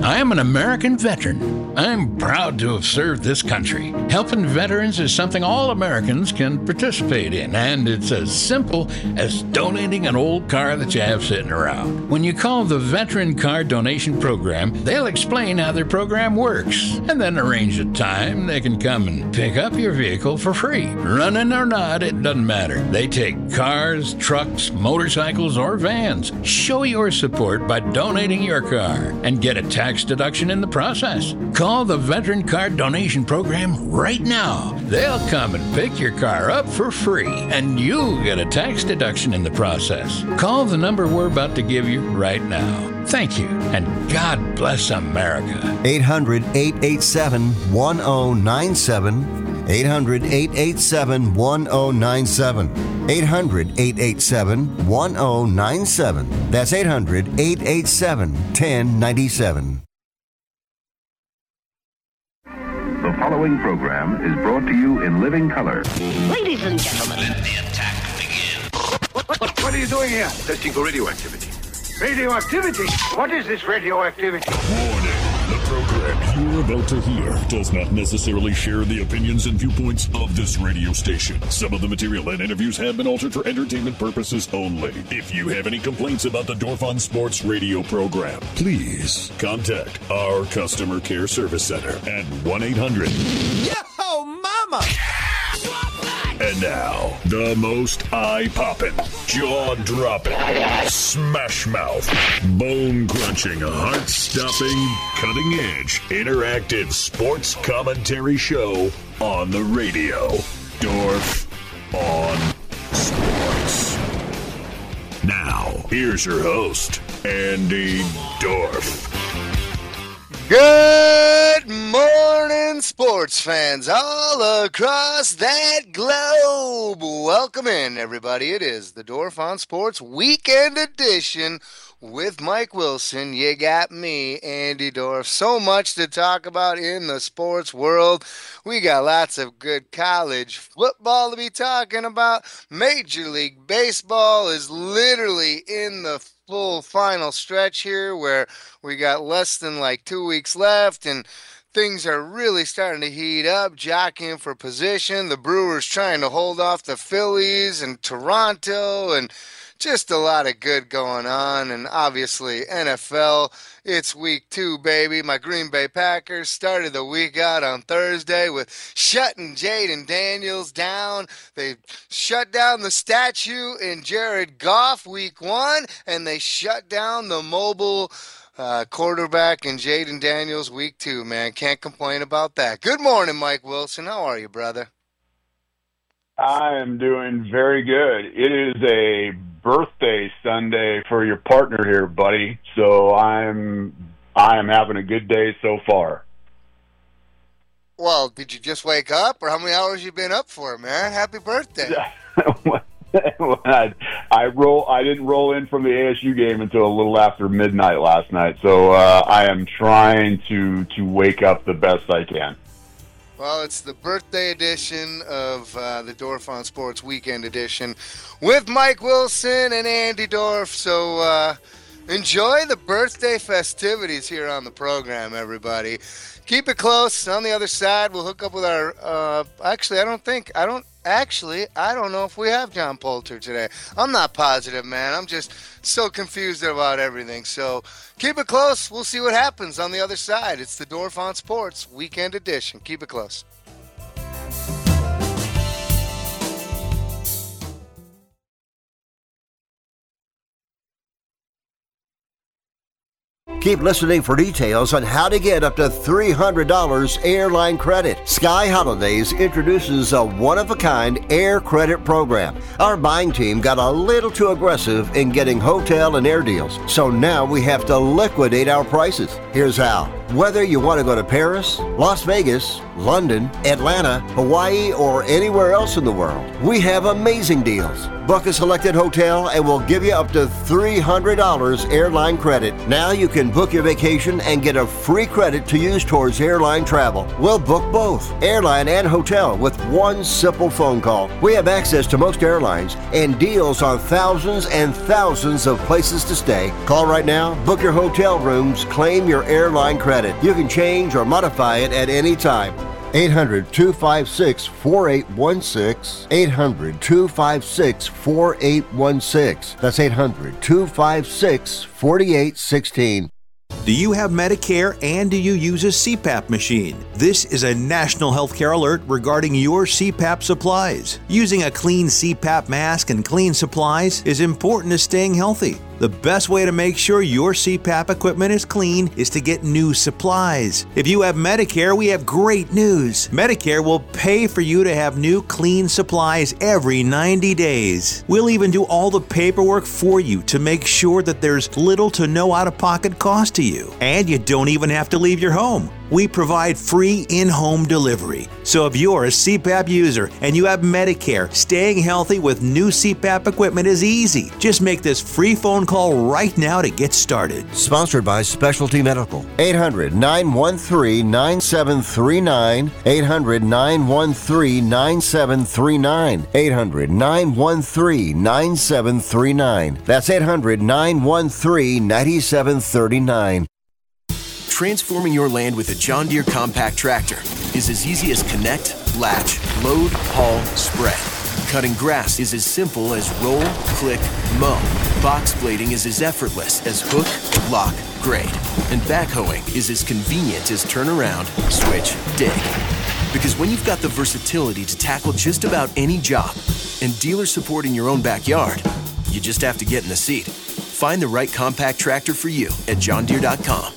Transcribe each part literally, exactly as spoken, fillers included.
I am an American veteran. I'm proud to have served this country. Helping veterans is something all Americans can participate in, and it's as simple as donating an old car that you have sitting around. When you call the Veteran Car Donation Program, they'll explain how their program works, and then arrange a time they can come and pick up your vehicle for free. Running or not, it doesn't matter. They take cars, trucks, motorcycles, or vans. Show your support by donating your car and get a tax deduction in the process. Call the Veteran Car Donation Program right now. They'll come and pick your car up for free, and you'll get a tax deduction in the process. Call the number we're about to give you right now. Thank you, and God bless America. eight hundred, eight eight seven, one oh nine seven. eight hundred, eight eight seven, one oh nine seven. eight hundred, eight eight seven, one oh nine seven. That's eight hundred, eight eight seven, one oh nine seven. The following program is brought to you in living color. Ladies and gentlemen, let the attack begin. What, what, what are you doing here? Testing for radioactivity. Radioactivity? What is this radioactivity? Warning. The program you're about to hear does not necessarily share the opinions and viewpoints of this radio station. Some of the material and interviews have been altered for entertainment purposes only. If you have any complaints about the Dorf on Sports radio program, please contact our customer care service center at one eight hundred. Yo, mama! And now, the most eye-popping, jaw-dropping, smash-mouth, bone-crunching, heart-stopping, cutting-edge, interactive sports commentary show on the radio. Dorf on Sports. Now, here's your host, Andy Dorf. Good morning, sports fans all across that globe. Welcome in, everybody. It is the Dorf on Sports Weekend Edition with Mike Wilson. You got me, Andy Dorf. So much to talk about in the sports world. We got lots of good college football to be talking about. Major League Baseball is literally in the full final stretch here where we got less than like two weeks left and things are really starting to heat up, jockeying for position. The Brewers trying to hold off the Phillies and Toronto, and just a lot of good going on. And obviously N F L, it's week two, baby. My Green Bay Packers started the week out on Thursday with shutting Jaden Daniels down. They shut down the statue in Jared Goff week one, and they shut down the mobile uh, quarterback in Jaden Daniels week two, man. Can't complain about that. Good morning, Mike Wilson. How are you, brother? I am doing very good. It is a birthday Sunday for your partner here, buddy. So I'm I am having a good day so far. Well, did you just wake up, or how many hours you been up for, man? Happy birthday! I, I roll. I didn't roll in from the A S U game until a little after midnight last night. So uh, I am trying to to wake up the best I can. Well, it's the birthday edition of uh, the Dorf on Sports Weekend Edition with Mike Wilson and Andy Dorf. So uh, enjoy the birthday festivities here on the program, everybody. Keep it close. On the other side, we'll hook up with our uh, – actually, I don't think – I don't – actually, I don't know if we have John Poulter today. I'm not positive, man. I'm just so confused about everything. So keep it close. We'll see what happens on the other side. It's the Dorf on Sports Weekend Edition. Keep it close. Keep listening for details on how to get up to three hundred dollars airline credit. Sky Holidays introduces a one-of-a-kind air credit program. Our buying team got a little too aggressive in getting hotel and air deals, so now we have to liquidate our prices. Here's how. Whether you want to go to Paris, Las Vegas, London, Atlanta, Hawaii, or anywhere else in the world. We have amazing deals. Book a selected hotel and we'll give you up to three hundred dollars airline credit. Now you can book your vacation and get a free credit to use towards airline travel. We'll book both, airline and hotel, with one simple phone call. We have access to most airlines and deals on thousands and thousands of places to stay. Call right now, book your hotel rooms, claim your airline credit. You can change or modify it at any time. eight hundred, two five six, four eight one six. eight hundred, two five six, four eight one six. That's eight hundred, two five six, four eight one six. Do you have Medicare and do you use a C PAP machine? This is a national healthcare alert regarding your C PAP supplies. Using a clean C PAP mask and clean supplies is important to staying healthy. The best way to make sure your C PAP equipment is clean is to get new supplies. If you have Medicare, we have great news. Medicare will pay for you to have new clean supplies every ninety days. We'll even do all the paperwork for you to make sure that there's little to no out-of-pocket cost to you. And you don't even have to leave your home. We provide free in-home delivery. So if you're a C PAP user and you have Medicare, staying healthy with new C PAP equipment is easy. Just make this free phone call right now to get started. Sponsored by Specialty Medical. eight hundred, nine one three, nine seven three nine. eight hundred, nine one three, nine seven three nine. eight hundred, nine one three, nine seven three nine. That's eight hundred, nine one three, nine seven three nine. Transforming your land with a John Deere compact tractor is as easy as connect, latch, load, haul, spread. Cutting grass is as simple as roll, click, mow. Box blading is as effortless as hook, lock, grade. And backhoeing is as convenient as turn around, switch, dig. Because when you've got the versatility to tackle just about any job and dealer support in your own backyard, you just have to get in the seat. Find the right compact tractor for you at john deere dot com.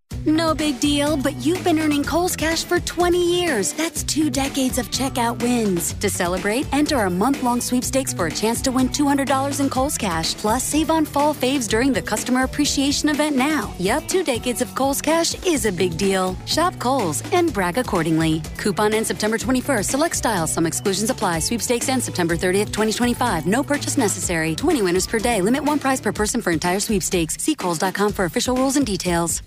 No big deal, but you've been earning Kohl's Cash for twenty years. That's two decades of checkout wins. To celebrate, enter our month-long sweepstakes for a chance to win two hundred dollars in Kohl's Cash. Plus, save on fall faves during the Customer Appreciation Event now. Yup, two decades of Kohl's Cash is a big deal. Shop Kohl's and brag accordingly. Coupon ends September twenty-first. Select styles. Some exclusions apply. Sweepstakes ends September thirtieth, twenty twenty-five. No purchase necessary. twenty winners per day. Limit one prize per person for entire sweepstakes. See Kohls dot com for official rules and details.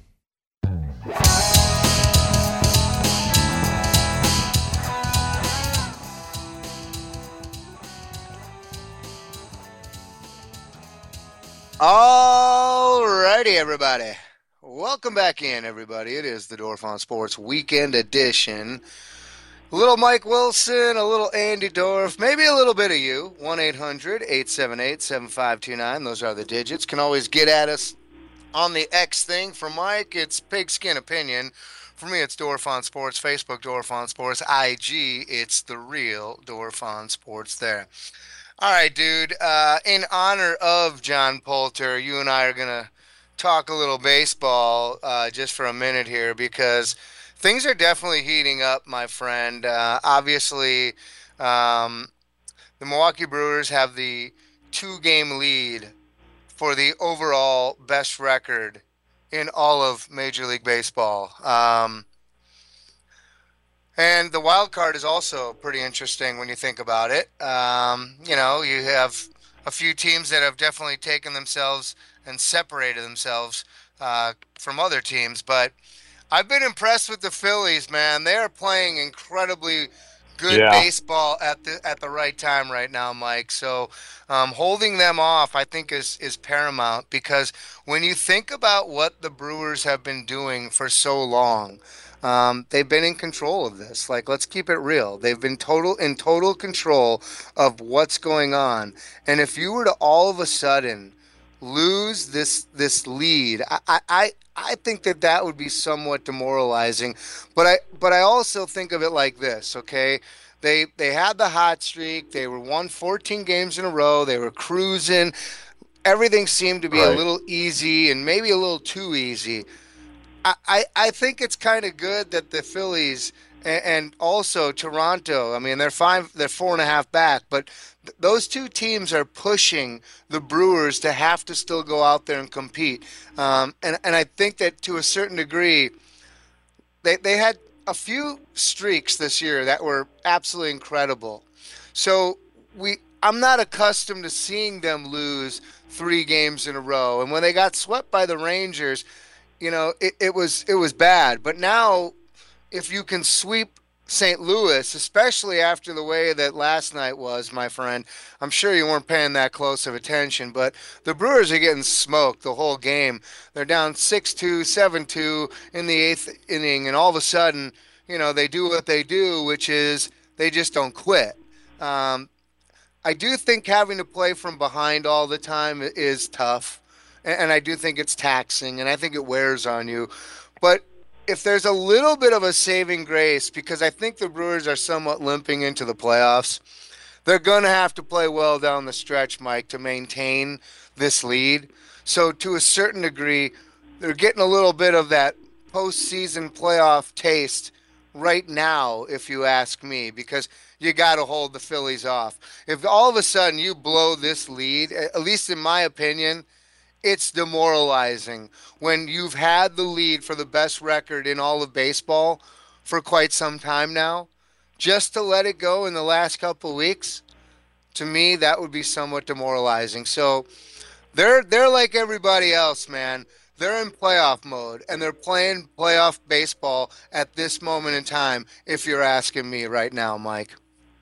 Alrighty, everybody. Welcome back in, everybody. It is the Dorf on Sports Weekend Edition. A little Mike Wilson, a little Andy Dorf, maybe a little bit of you. one eight hundred, eight seven eight, seven five two nine. Those are the digits. Can always get at us on the X thing. For Mike, it's Pigskin Opinion. For me, it's Dorf on Sports. Facebook, Dorf on Sports. I G, it's the real Dorf on Sports there. All right, dude. Uh, in honor of John Poulter, you and I are going to talk a little baseball uh, just for a minute here because things are definitely heating up, my friend. Uh, obviously, um, the Milwaukee Brewers have the two-game lead for the overall best record in all of Major League Baseball. Um, and the wild card is also pretty interesting when you think about it. Um, you know, you have a few teams that have definitely taken themselves and separated themselves uh, from other teams. But I've been impressed with the Phillies, man. They are playing incredibly good yeah. baseball at the at the right time right now, Mike. So um, holding them off, I think, is is paramount because when you think about what the Brewers have been doing for so long, um, they've been in control of this. Like, let's keep it real. They've been total in total control of what's going on. And if you were to all of a sudden lose this this lead, I I I think that that would be somewhat demoralizing. But I but I also think of it like this, okay? They they had the hot streak. They were won fourteen games in a row. They were cruising. Everything seemed to be right. a little easy and maybe a little too easy. I, I, I think it's kind of good that the Phillies and, and also Toronto, I mean, they're five, they're four and a half back, but th- those two teams are pushing the Brewers to have to still go out there and compete. Um, and, and I think that to a certain degree, they, they had a few streaks this year that were absolutely incredible. So we, I'm not accustomed to seeing them lose three games in a row. And when they got swept by the Rangers, you know, it, it was it was bad. But now, if you can sweep Saint Louis, especially after the way that last night was, my friend, I'm sure you weren't paying that close of attention, but the Brewers are getting smoked the whole game. They're down six two, seven two in the eighth inning, and all of a sudden, you know, they do what they do, which is they just don't quit. Um, I do think having to play from behind all the time is tough, and I do think it's taxing, and I think it wears on you. But if there's a little bit of a saving grace, because I think the Brewers are somewhat limping into the playoffs, they're going to have to play well down the stretch, Mike, to maintain this lead. So to a certain degree, they're getting a little bit of that postseason playoff taste right now, if you ask me, because you got to hold the Phillies off. If all of a sudden you blow this lead, at least in my opinion, it's demoralizing when you've had the lead for the best record in all of baseball for quite some time now. Just to let it go in the last couple of weeks, to me, that would be somewhat demoralizing. So they're they're like everybody else, man. They're in playoff mode, and they're playing playoff baseball at this moment in time, if you're asking me right now, Mike.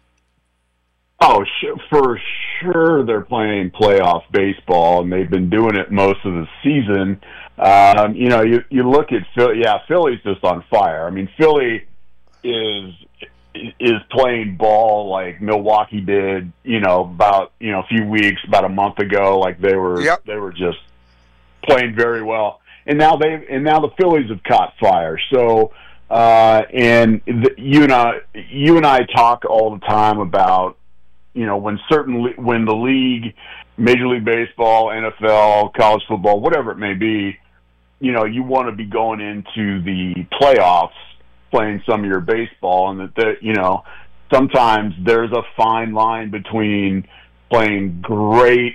Oh, for sure they're playing playoff baseball, and they've been doing it most of the season. Um, you know, you, you look at Philly, yeah, Philly's just on fire. I mean, Philly is is playing ball like Milwaukee did, you know, about, you know, a few weeks, about a month ago. Like they were, yep. they were just playing very well. And now they and now the Phillies have caught fire. So, uh, and the, you and I, you and I talk all the time about, you know, when certain when the league, Major League Baseball, N F L, college football, whatever it may be, you know, you want to be going into the playoffs playing some of your baseball, and that, that you know, sometimes there's a fine line between playing great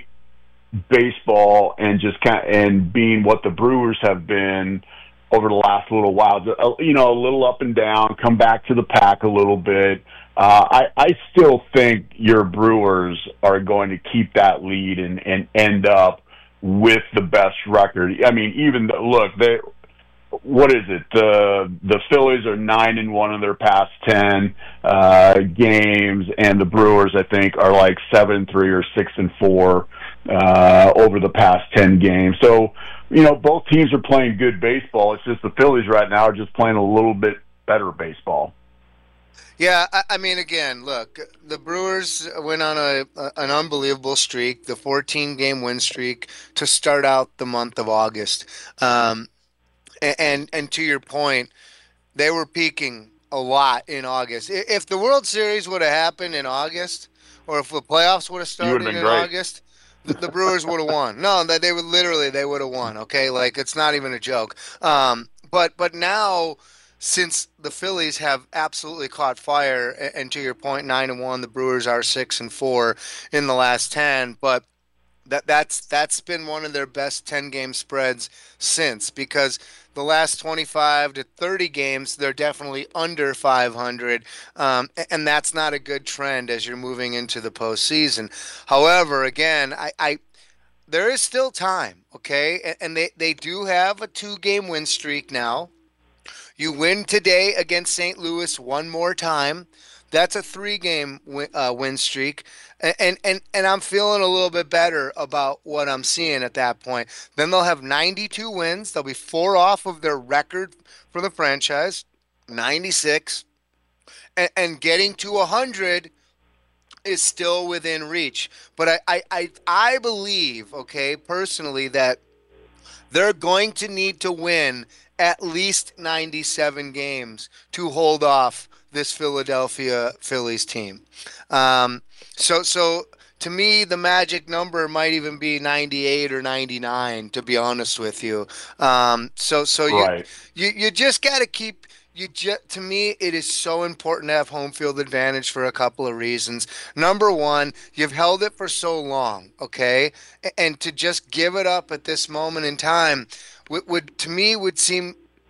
baseball and just kind of, and being what the Brewers have been over the last little while. You know, a little up and down, come back to the pack a little bit. Uh, I, I still think your Brewers are going to keep that lead and, and end up with the best record. I mean, even the, look, they, what is it? The the Phillies are nine and one in their past ten uh, games, and the Brewers, I think, are like seven and three or six and four uh, over the past ten games. So, you know, both teams are playing good baseball. It's just the Phillies right now are just playing a little bit better baseball. Yeah, I, I mean, again, look, the Brewers went on a, a an unbelievable streak, the fourteen-game win streak to start out the month of August. Um, and, and and to your point, they were peaking a lot in August. If the World Series would have happened in August, or if the playoffs would have started in great. August, the, the Brewers would have won. No, they, they would literally, they would have won, okay? Like, it's not even a joke. Um, but but now, since the Phillies have absolutely caught fire, and to your point, nine and one, the Brewers are six and four in the last ten, but that that's that's been one of their best ten game spreads since, because the last twenty-five to thirty games they're definitely under five hundred, um, and that's not a good trend as you're moving into the postseason. However, again, I. I there is still time, okay, and they they do have a two game win streak now. You win today against Saint Louis one more time. That's a three-game win, uh, win streak, and, and and I'm feeling a little bit better about what I'm seeing at that point. Then they'll have ninety-two wins. They'll be four off of their record for the franchise, ninety-six, and, and getting to one hundred is still within reach. But I, I, I, I believe, okay, personally, that they're going to need to win at least ninety-seven games to hold off this Philadelphia Phillies team. Um, so, so to me, the magic number might even be ninety-eight or ninety-nine, to be honest with you. Um, so, so right. you, you, you just got to keep, you just, to me, it is so important to have home field advantage for a couple of reasons. Number one, you've held it for so long, okay? And to just give it up at this moment in time would, would to me, would seem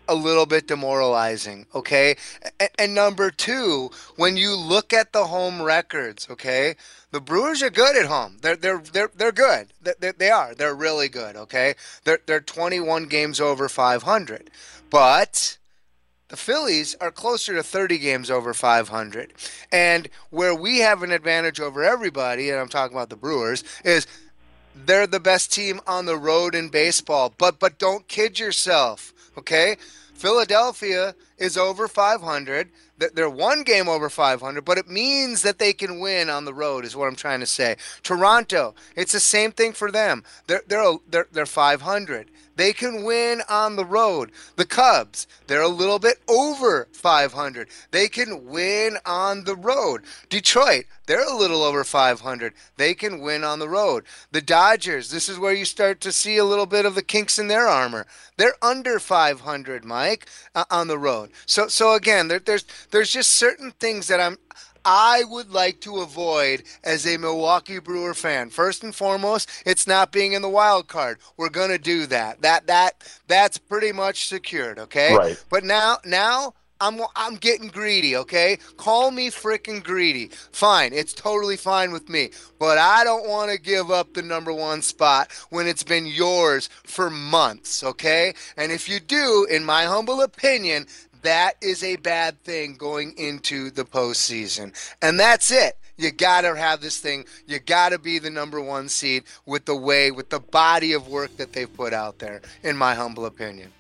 a little bit demoralizing, okay? And, and number two, when you look at the home records, okay, the Brewers are good at home. They're they're they're they're good. They, they are. They're really good, okay? They're they're twenty-one games over five hundred. But the Phillies are closer to thirty games over five hundred. And where we have an advantage over everybody, and I'm talking about the Brewers, is they're the best team on the road in baseball. But but don't kid yourself, okay? Philadelphia is over five hundred. They're one game over five hundred, but it means that they can win on the road is what I'm trying to say. Toronto, it's the same thing for them. They're they're they're, they're five hundred. They can win on the road. The Cubs, they're a little bit over five hundred. They can win on the road. Detroit, they're a little over five hundred. They can win on the road. The Dodgers, this is where you start to see a little bit of the kinks in their armor. They're under five hundred, Mike, uh, on the road. So, so again, there, there's there's just certain things that I'm. I would like to avoid as a Milwaukee Brewer fan. First and foremost, it's not being in the wild card. We're going to do that. That that that's pretty much secured, okay? Right. But now now I'm I'm getting greedy, okay? Call me freaking greedy. Fine, it's totally fine with me. But I don't want to give up the number one spot when it's been yours for months, okay? And if you do, in my humble opinion, that is a bad thing going into the postseason. And that's it. You got to have this thing. You got to be the number one seed with the way, with the body of work that they've put out there, in my humble opinion.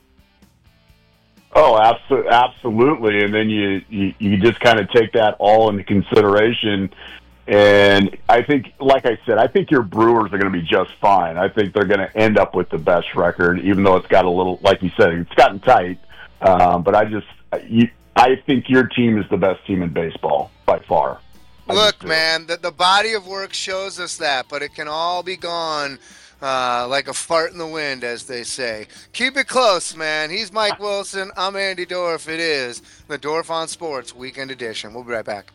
Oh, absolutely. Absolutely. And then you, you, you just kind of take that all into consideration. And I think, like I said, I think your Brewers are going to be just fine. I think they're going to end up with the best record, even though it's got a little, like you said, it's gotten tight. Um, but I just, you, I think your team is the best team in baseball by far. I Look, man, the, the body of work shows us that, but it can all be gone uh, like a fart in the wind, as they say. Keep it close, man. He's Mike Wilson. I'm Andy Dorff. It is the Dorff on Sports Weekend Edition. We'll be right back.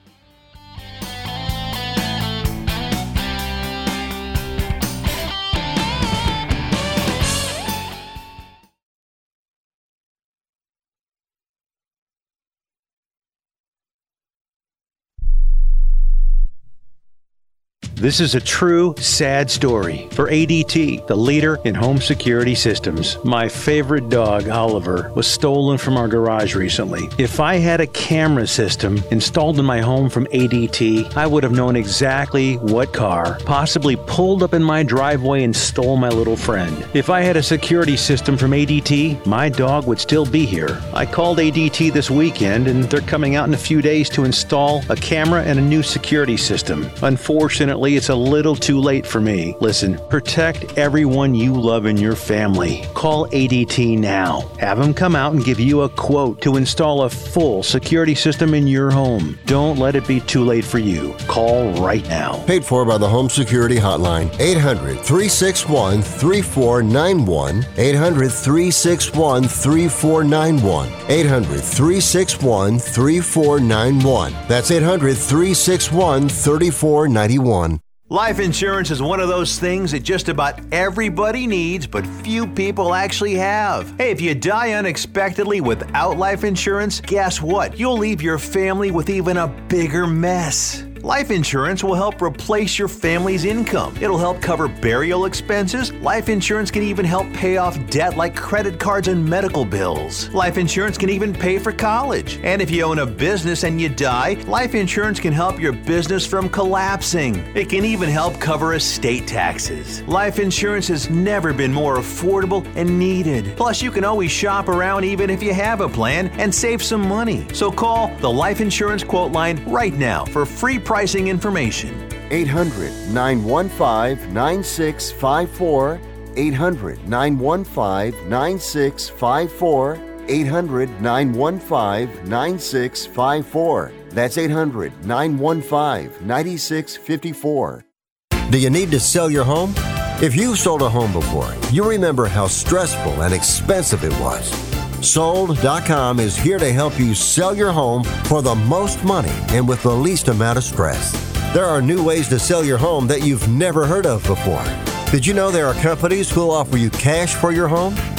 This is a true, sad story for A D T, the leader in home security systems. My favorite dog, Oliver, was stolen from our garage recently. If I had a camera system installed in my home from A D T, I would have known exactly what car possibly pulled up in my driveway and stole my little friend. If I had a security system from A D T, my dog would still be here. I called A D T this weekend, and they're coming out in a few days to install a camera and a new security system. Unfortunately, it's a little too late for me. Listen, protect everyone you love in your family. Call A D T now. Have them come out and give you a quote to install a full security system in your home. Don't let it be too late for you. Call right now. Paid for by the Home Security Hotline. eight hundred, three six one, three four nine one. eight hundred, three six one, three four nine one. eight hundred, three six one, three four nine one. That's eight hundred, three six one, three four nine one. Life insurance is one of those things that just about everybody needs, but few people actually have. Hey, if you die unexpectedly without life insurance, guess what? You'll leave your family with even a bigger mess. Life insurance will help replace your family's income. It'll help cover burial expenses. Life insurance can even help pay off debt like credit cards and medical bills. Life insurance can even pay for college. And if you own a business and you die, life insurance can help your business from collapsing. It can even help cover estate taxes. Life insurance has never been more affordable and needed. Plus, you can always shop around even if you have a plan and save some money. So call the Life Insurance Quote Line right now for free pricing information. eight hundred, nine one five, nine six five four. eight hundred, nine one five, nine six five four. eight hundred, nine one five, nine six five four. That's eight hundred, nine one five, nine six five four. Do you need to sell your home? If you've sold a home before, you remember how stressful and expensive it was. Sold dot com is here to help you sell your home for the most money and with the least amount of stress. There are new ways to sell your home that you've never heard of before. Did you know there are companies who will offer you cash for your home?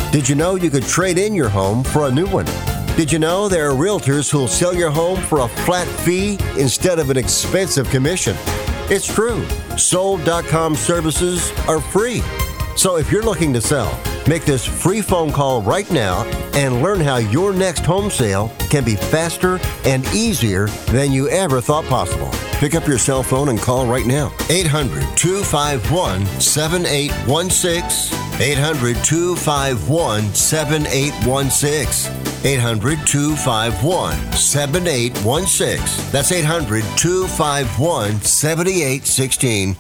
Did you know you could trade in your home for a new one? Did you know there are realtors who'll sell your home for a flat fee instead of an expensive commission? It's true. Sold dot com services are free. So if you're looking to sell, make this free phone call right now and learn how your next home sale can be faster and easier than you ever thought possible. Pick up your cell phone and call right now. eight hundred, two five one, seven eight one six. eight hundred, two five one, seven eight one six. eight hundred, two five one, seven eight one six. That's eight hundred, two five one, seven eight one six.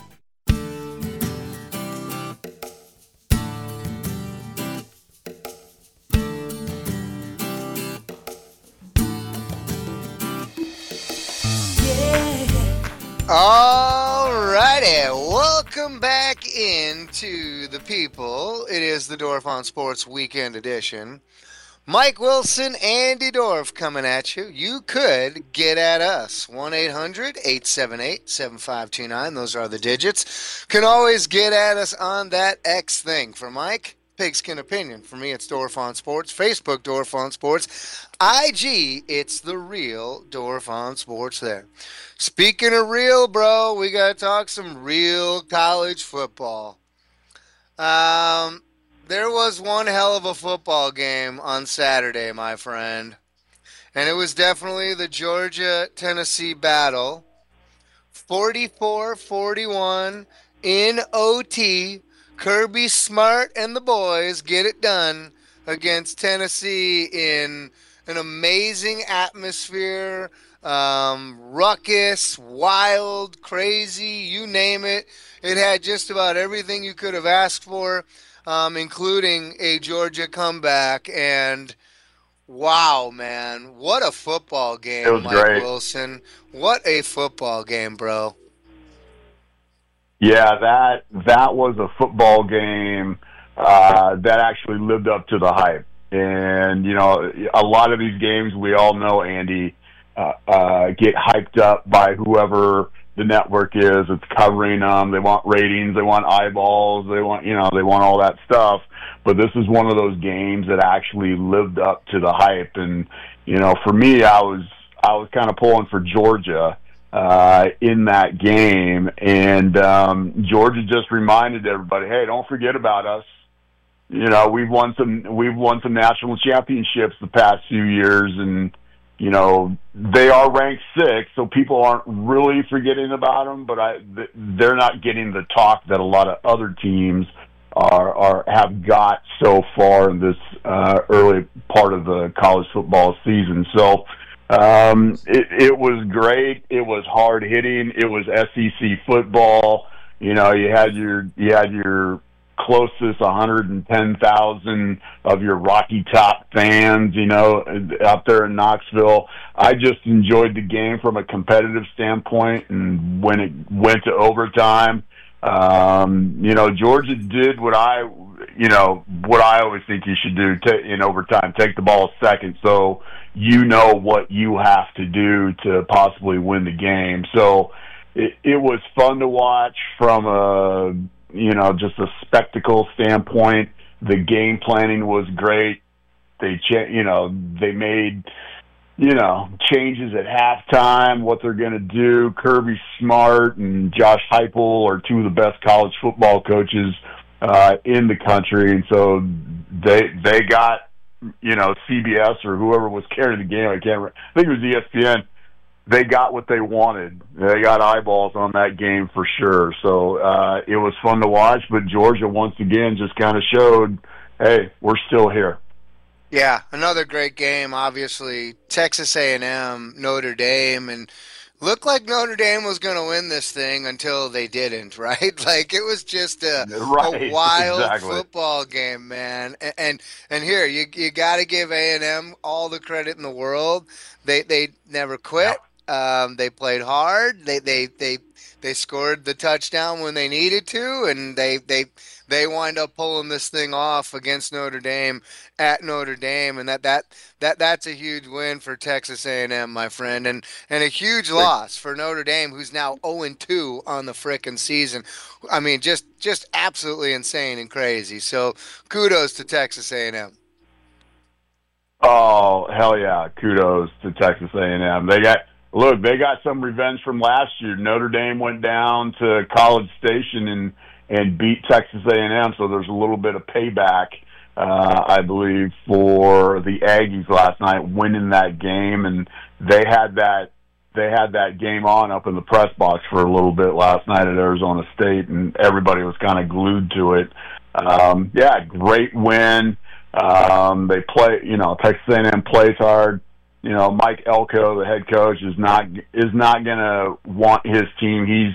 All righty, welcome back into the people. It is the Dorf on Sports Weekend Edition. Mike Wilson, Andy Dorf coming at you. You could get at us. one eight hundred, eight seven eight, seven five two nine. Those are the digits. Can always get at us on that X thing. For Mike, Pigskin Opinion. For me, it's Dorf on Sports. Facebook, Dorf on Sports. I G, it's the real Dorf on Sports there. Speaking of real, bro, we got to talk some real college football. Um, there was one hell of a football game on Saturday, my friend. And it was definitely the Georgia-Tennessee battle. forty-four forty-one in O T. Kirby Smart and the boys get it done against Tennessee in an amazing atmosphere. Um, ruckus, wild, crazy, you name it. It had just about everything you could have asked for, um, including a Georgia comeback. And wow, man, what a football game, it was Mike great. Wilson. What a football game, bro. Yeah, that that was a football game uh, that actually lived up to the hype. And, you know, a lot of these games, we all know, Andy, Uh, uh, get hyped up by whoever the network is that's covering them. They want ratings, they want eyeballs, they want, you know, they want all that stuff. But this is one of those games that actually lived up to the hype. And, you know, for me, I was, I was kind of pulling for Georgia, uh, in that game. And, um, Georgia just reminded everybody, hey, don't forget about us. You know, we've won some, we've won some national championships the past few years, and, you know, they are ranked sixth, so people aren't really forgetting about them, but I, they're not getting the talk that a lot of other teams are, are have got so far in this uh, early part of the college football season. So um, it, it was great. It was hard hitting. It was S E C football. You know, you had your you had your closest one hundred ten thousand of your Rocky Top fans, you know, out there in Knoxville. I just enjoyed the game from a competitive standpoint, and when it went to overtime, um, you know, Georgia did what I, you know, what I always think you should do t- in overtime, take the ball second so you know what you have to do to possibly win the game. So it, it was fun to watch from a, you know, just a spectacle standpoint. The game planning was great. They, cha- you know, they made, you know, changes at halftime, what they're going to do. Kirby Smart and Josh Heupel are two of the best college football coaches uh, in the country, and so they they got, you know, C B S or whoever was carrying the game. I can't remember. I think it was E S P N. They got what they wanted. They got eyeballs on that game for sure. So uh, it was fun to watch, but Georgia once again just kind of showed, hey, we're still here. Yeah, another great game, obviously. Texas A and M, Notre Dame, and looked like Notre Dame was going to win this thing until they didn't, right? Like, it was just a, right, a wild exactly. football game, man. And and, and here, you you got to give A and M all the credit in the world. They, they never quit. Um, they played hard. They they they they scored the touchdown when they needed to, and they they they wind up pulling this thing off against Notre Dame at Notre Dame, and that that that that's a huge win for Texas A and M, my friend, and and a huge loss for Notre Dame, who's now oh and two on the frickin' season. I mean, just just absolutely insane and crazy. So kudos to Texas A and M. Oh, hell yeah. Kudos to Texas A and M. They got, look, they got some revenge from last year. Notre Dame went down to College Station and, and beat Texas A and M, so there's a little bit of payback, uh, I believe, for the Aggies last night, winning that game. And they had that they had that game on up in the press box for a little bit last night at Arizona State, and everybody was kind of glued to it. Um, yeah, great win. Um, they play, you know, Texas A and M plays hard. You know, Mike Elko, the head coach, is not is not going to want his team. He's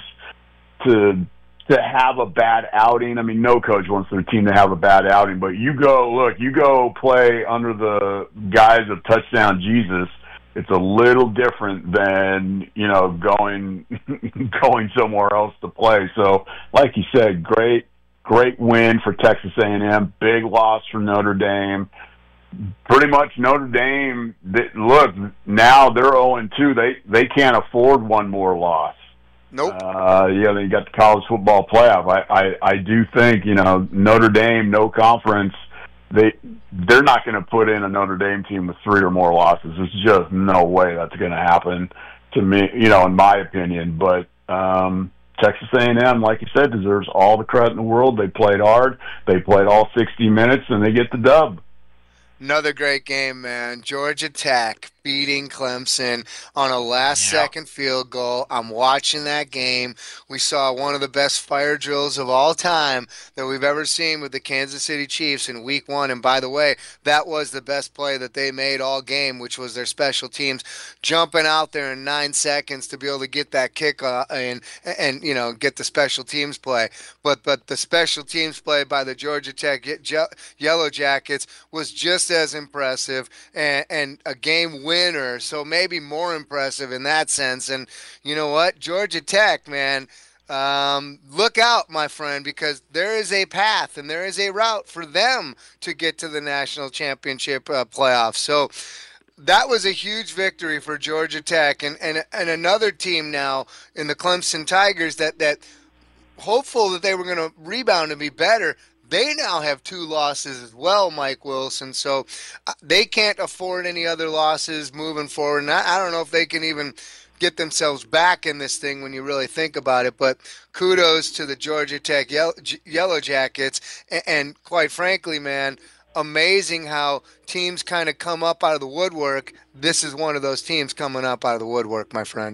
to to have a bad outing. I mean, no coach wants their team to have a bad outing. But you go, look, you go play under the guise of Touchdown Jesus. It's a little different than, you know, going going somewhere else to play. So, like you said, great. Great win for Texas A and M. Big loss for Notre Dame. Pretty much Notre Dame, they, look, now they're oh and two. They they can't afford one more loss. Nope. Uh, yeah, they got the college football playoff. I, I, I do think, you know, Notre Dame, no conference, they, they're not going to put in a Notre Dame team with three or more losses. There's just no way that's going to happen to me, you know, in my opinion. But, um, Texas A and M, like you said, deserves all the credit in the world. They played hard. They played all sixty minutes, and they get the dub. Another great game, man. Georgia Tech beating Clemson on a last-second yeah. field goal. I'm watching that game. We saw one of the best fire drills of all time that we've ever seen with the Kansas City Chiefs in week one. And by the way, that was the best play that they made all game, which was their special teams jumping out there in nine seconds to be able to get that kick uh, and, and, you know, get the special teams play. But, but the special teams play by the Georgia Tech Yellow Jackets was just as impressive and, and a game winner, so maybe more impressive in that sense. And you know what, Georgia Tech, man, um, look out, my friend, because there is a path and there is a route for them to get to the national championship uh, playoffs. So that was a huge victory for Georgia Tech, and, and and another team now in the Clemson Tigers that that hopeful that they were going to rebound and be better. They now have two losses as well, Mike Wilson, so they can't afford any other losses moving forward. And I, I don't know if they can even get themselves back in this thing when you really think about it, but kudos to the Georgia Tech Yellow, Yellow Jackets. And, and quite frankly, man, amazing how teams kind of come up out of the woodwork. This is one of those teams coming up out of the woodwork, my friend.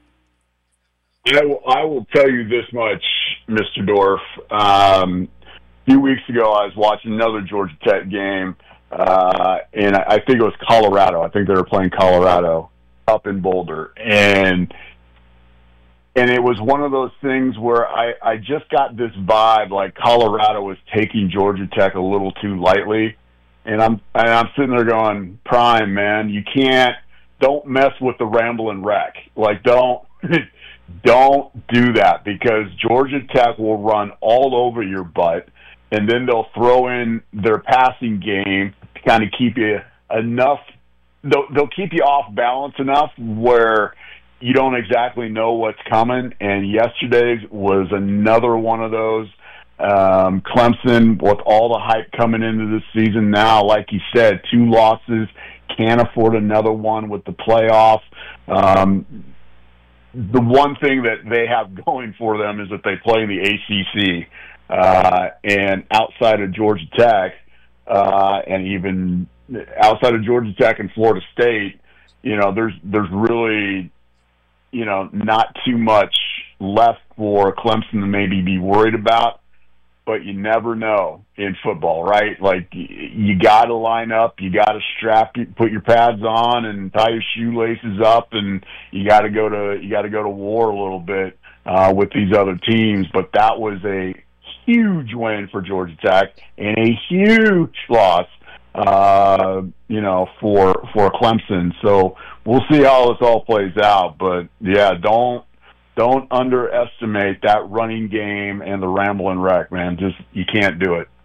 I will, I will tell you this much, Mister Dorf. Um, A few weeks ago, I was watching another Georgia Tech game, uh, and I think it was Colorado. I think they were playing Colorado up in Boulder, and and it was one of those things where I, I just got this vibe like Colorado was taking Georgia Tech a little too lightly, and I'm and I'm sitting there going, Prime, man, you can't, don't mess with the Ramblin' Wreck. Like, don't. Don't do that, because Georgia Tech will run all over your butt, and then they'll throw in their passing game to kind of keep you enough. They'll, they'll keep you off balance enough where you don't exactly know what's coming. And yesterday's was another one of those. Um, Clemson, with all the hype coming into this season now, like you said, two losses, can't afford another one with the playoff. Um, the one thing that they have going for them is that they play in the A C C. Uh, and outside of Georgia Tech, uh, and even outside of Georgia Tech and Florida State, you know, there's there's really, you know, not too much left for Clemson to maybe be worried about. But you never know in football, right? Like, you got to line up, you got to strap, put your pads on, and tie your shoelaces up, and you got to go to you got to go to war a little bit uh, with these other teams. But that was a huge win for Georgia Tech and a huge loss uh, you know, for for Clemson. So we'll see how this all plays out. But yeah, don't don't underestimate that running game and the Ramblin' Wreck, man. Just you can't do it.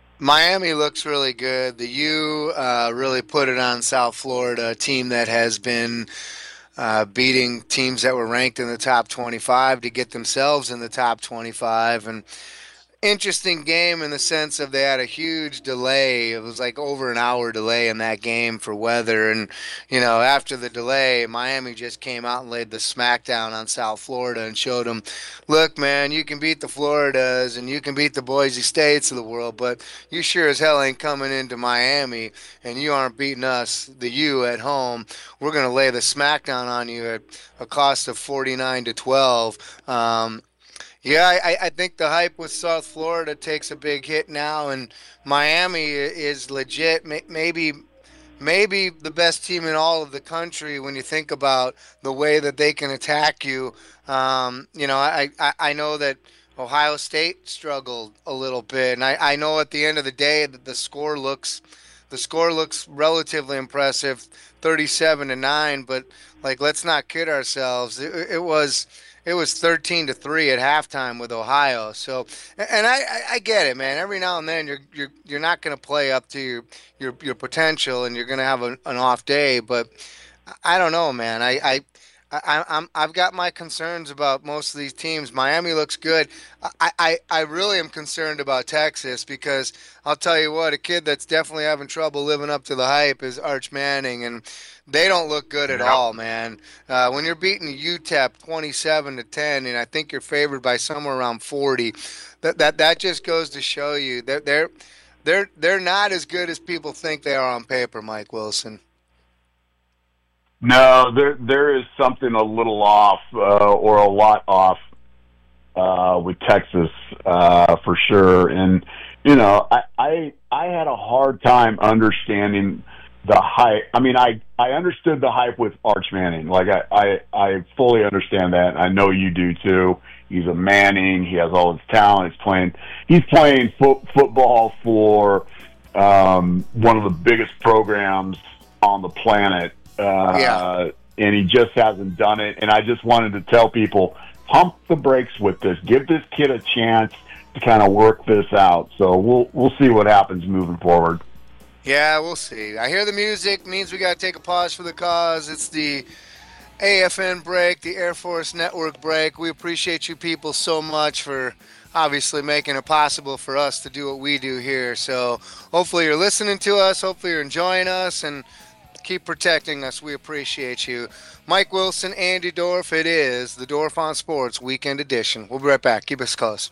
Miami looks really good. The U uh, really put it on South Florida, a team that has been uh, beating teams that were ranked in the top twenty-five to get themselves in the top twenty-five. And interesting game in the sense of they had a huge delay. It was like over an hour delay in that game for weather. And, you know, after the delay, Miami just came out and laid the smackdown on South Florida and showed them, look, man, you can beat the Floridas and you can beat the Boise States of the world, but you sure as hell ain't coming into Miami and you aren't beating us, the U, at home. We're going to lay the smackdown on you at a cost of forty-nine to twelve. Um, Yeah, I, I think the hype with South Florida takes a big hit now, and Miami is legit. Maybe, maybe the best team in all of the country when you think about the way that they can attack you. Um, you know, I, I, I know that Ohio State struggled a little bit, and I, I know at the end of the day that the score looks, the score looks relatively impressive, thirty-seven to nine. But like, let's not kid ourselves. It, it was. It was thirteen to three at halftime with Ohio. So, and I, I, I get it, man. Every now and then you're you're you're not going to play up to your your, your potential, and you're going to have a, an off day. But I don't know, man. I, I I I'm I've got my concerns about most of these teams. Miami looks good. I, I I really am concerned about Texas because I'll tell you what, a kid that's definitely having trouble living up to the hype is Arch Manning, and they don't look good at all, man. Uh, when you're beating U T E P twenty-seven to ten, and I think you're favored by somewhere around forty, that that that just goes to show you that they're they're they're not as good as people think they are on paper, Mike Wilson. No, there there is something a little off, uh, or a lot off, uh, with Texas, uh, for sure. And you know, I, I I had a hard time understanding the hype. I mean, I, I understood the hype with Arch Manning. Like, I, I, I fully understand that. I know you do, too. He's a Manning. He has all his talent. He's playing, he's playing fo- football for um, one of the biggest programs on the planet. Uh, yeah. And he just hasn't done it. And I just wanted to tell people, pump the brakes with this. Give this kid a chance to kind of work this out. So we'll we'll see what happens moving forward. Yeah, we'll see. I hear the music. Means we got to take a pause for the cause. It's the A F N break, the Air Force Network break. We appreciate you people so much for obviously making it possible for us to do what we do here. So hopefully you're listening to us. Hopefully you're enjoying us, and keep protecting us. We appreciate you. Mike Wilson, Andy Dorf. It is the Dorf on Sports Weekend Edition. We'll be right back. Keep us close.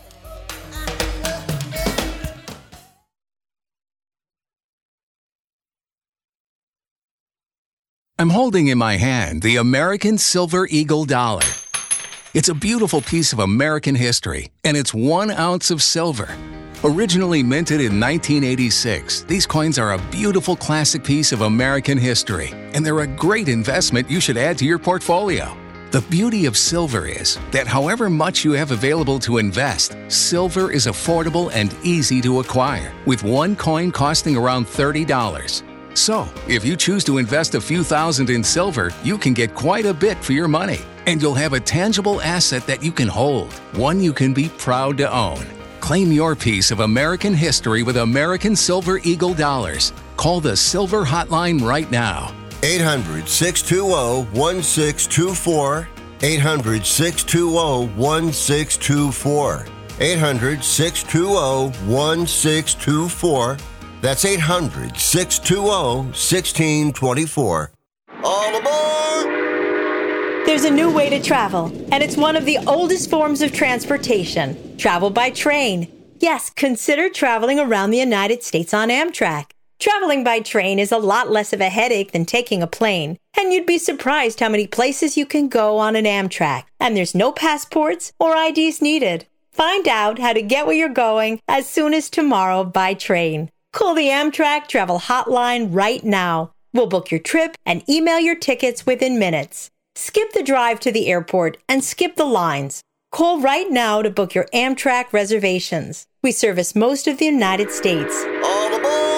I'm holding in my hand the American Silver Eagle Dollar. It's a beautiful piece of American history, and it's one ounce of silver. Originally minted in nineteen eighty-six, these coins are a beautiful classic piece of American history, and they're a great investment you should add to your portfolio. The beauty of silver is that however much you have available to invest, silver is affordable and easy to acquire, with one coin costing around thirty dollars. So, if you choose to invest a few thousand in silver, you can get quite a bit for your money, and you'll have a tangible asset that you can hold, one you can be proud to own. Claim your piece of American history with American Silver Eagle Dollars. Call the Silver Hotline right now. eight hundred, six two zero, one six two four. eight hundred, six two zero, one six two four. eight hundred, six two zero, one six two four. That's eight hundred, six two zero, one six two four. All aboard! There's a new way to travel, and it's one of the oldest forms of transportation. Travel by train. Yes, consider traveling around the United States on Amtrak. Traveling by train is a lot less of a headache than taking a plane, and you'd be surprised how many places you can go on an Amtrak. And there's no passports or I Ds needed. Find out how to get where you're going as soon as tomorrow by train. Call the Amtrak Travel Hotline right now. We'll book your trip and email your tickets within minutes. Skip the drive to the airport and skip the lines. Call right now to book your Amtrak reservations. We service most of the United States. All aboard!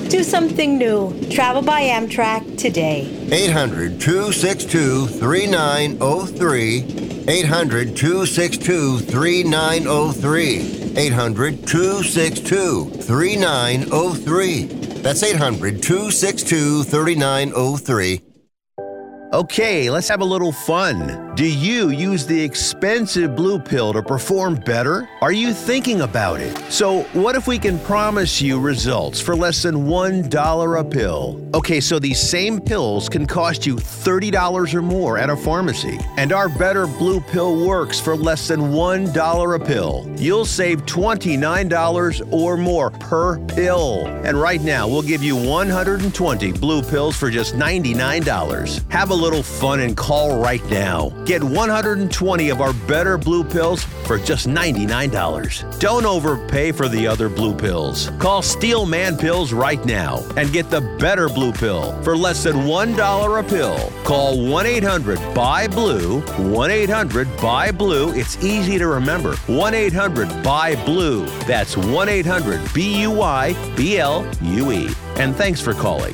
Do something new. Travel by Amtrak today. eight hundred, two six two, three nine zero three. eight hundred, two six two, three nine zero three. eight hundred, two six two, three nine zero three. That's eight hundred, two six two, three nine zero three. Okay, let's have a little fun. Do you use the expensive blue pill to perform better? Are you thinking about it? So what if we can promise you results for less than one dollar a pill? Okay, so these same pills can cost you thirty dollars or more at a pharmacy. And our Better Blue Pill works for less than one dollar a pill. You'll save twenty-nine dollars or more per pill. And right now, we'll give you one hundred twenty blue pills for just ninety-nine dollars. Have a little fun and call right now. Get one hundred twenty of our Better Blue Pills for just ninety-nine dollars. Don't overpay for the other blue pills. Call Steel Man Pills right now and get the Better Blue Pill for less than one dollar a pill. Call one eight hundred B U Y blue, one eight hundred B U Y blue. It's easy to remember. one eight hundred B U Y blue. That's one eight hundred B U Y B L U E. And thanks for calling.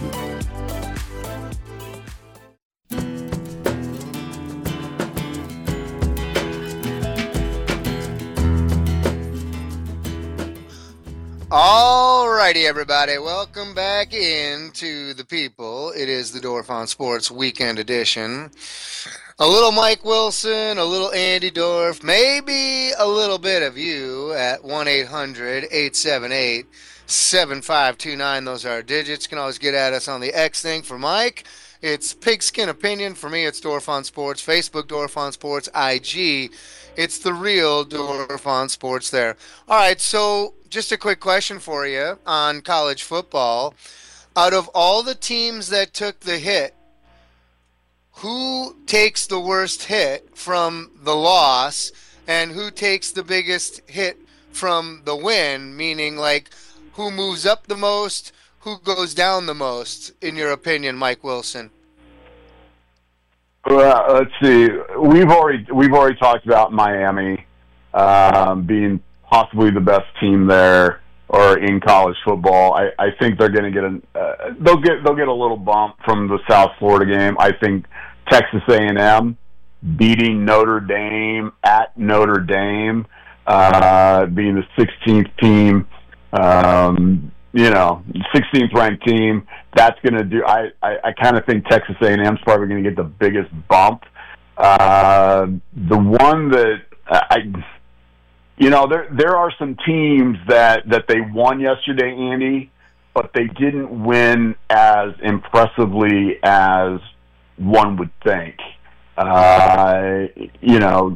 Alrighty, everybody. Welcome back into the people. It is the Dorf on Sports Weekend Edition. A little Mike Wilson, a little Andy Dorf, maybe a little bit of you at one eight hundred, eight seven eight, seven five two nine. Those are our digits. You can always get at us on the X thing. For Mike, it's Pigskin Opinion. For me, it's Dorf on Sports. Facebook, Dorf on Sports. I G, it's the real Dorf on Sports there. All right, so just a quick question for you on college football. Out of all the teams that took the hit, who takes the worst hit from the loss and who takes the biggest hit from the win? Meaning, like, who moves up the most, who goes down the most, in your opinion, Mike Wilson? Well, let's see. We've already we've already talked about Miami um, being possibly the best team there or in college football. I, I think they're going to get a uh, they'll get they'll get a little bump from the South Florida game. I think Texas A and M beating Notre Dame at Notre Dame, uh, being the sixteenth team, um, you know, sixteenth ranked team. That's going to do. I I, I kind of think Texas A and M is probably going to get the biggest bump. Uh, the one that I. You know, there there are some teams that, that they won yesterday, Andy, but they didn't win as impressively as one would think. Uh, you know,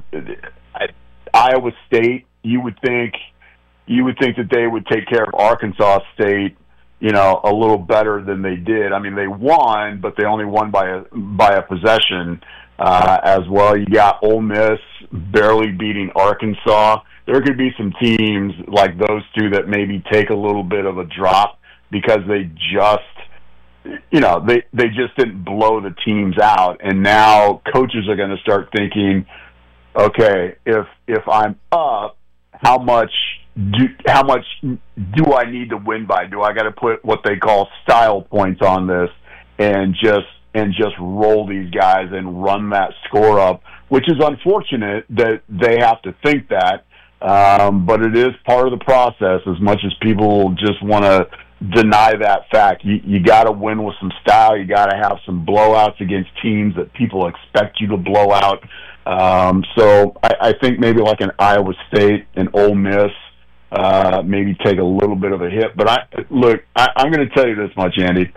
Iowa State, you would think you would think that they would take care of Arkansas State, you know, a little better than they did. I mean, they won, but they only won by a by a possession uh, as well. You got Ole Miss barely beating Arkansas. There could be some teams like those two that maybe take a little bit of a drop because they just, you know, they, they just didn't blow the teams out. And now coaches are going to start thinking, okay, if if I'm up, how much do how much do I need to win by? Do I got to put what they call style points on this and just and just roll these guys and run that score up? Which is unfortunate that they have to think that. Um, but it is part of the process. As much as people just want to deny that fact, you, you got to win with some style. You got to have some blowouts against teams that people expect you to blow out. Um, so I, I think maybe like an Iowa State and Ole Miss uh, maybe take a little bit of a hit. But I look, I, I'm going to tell you this much, Andy.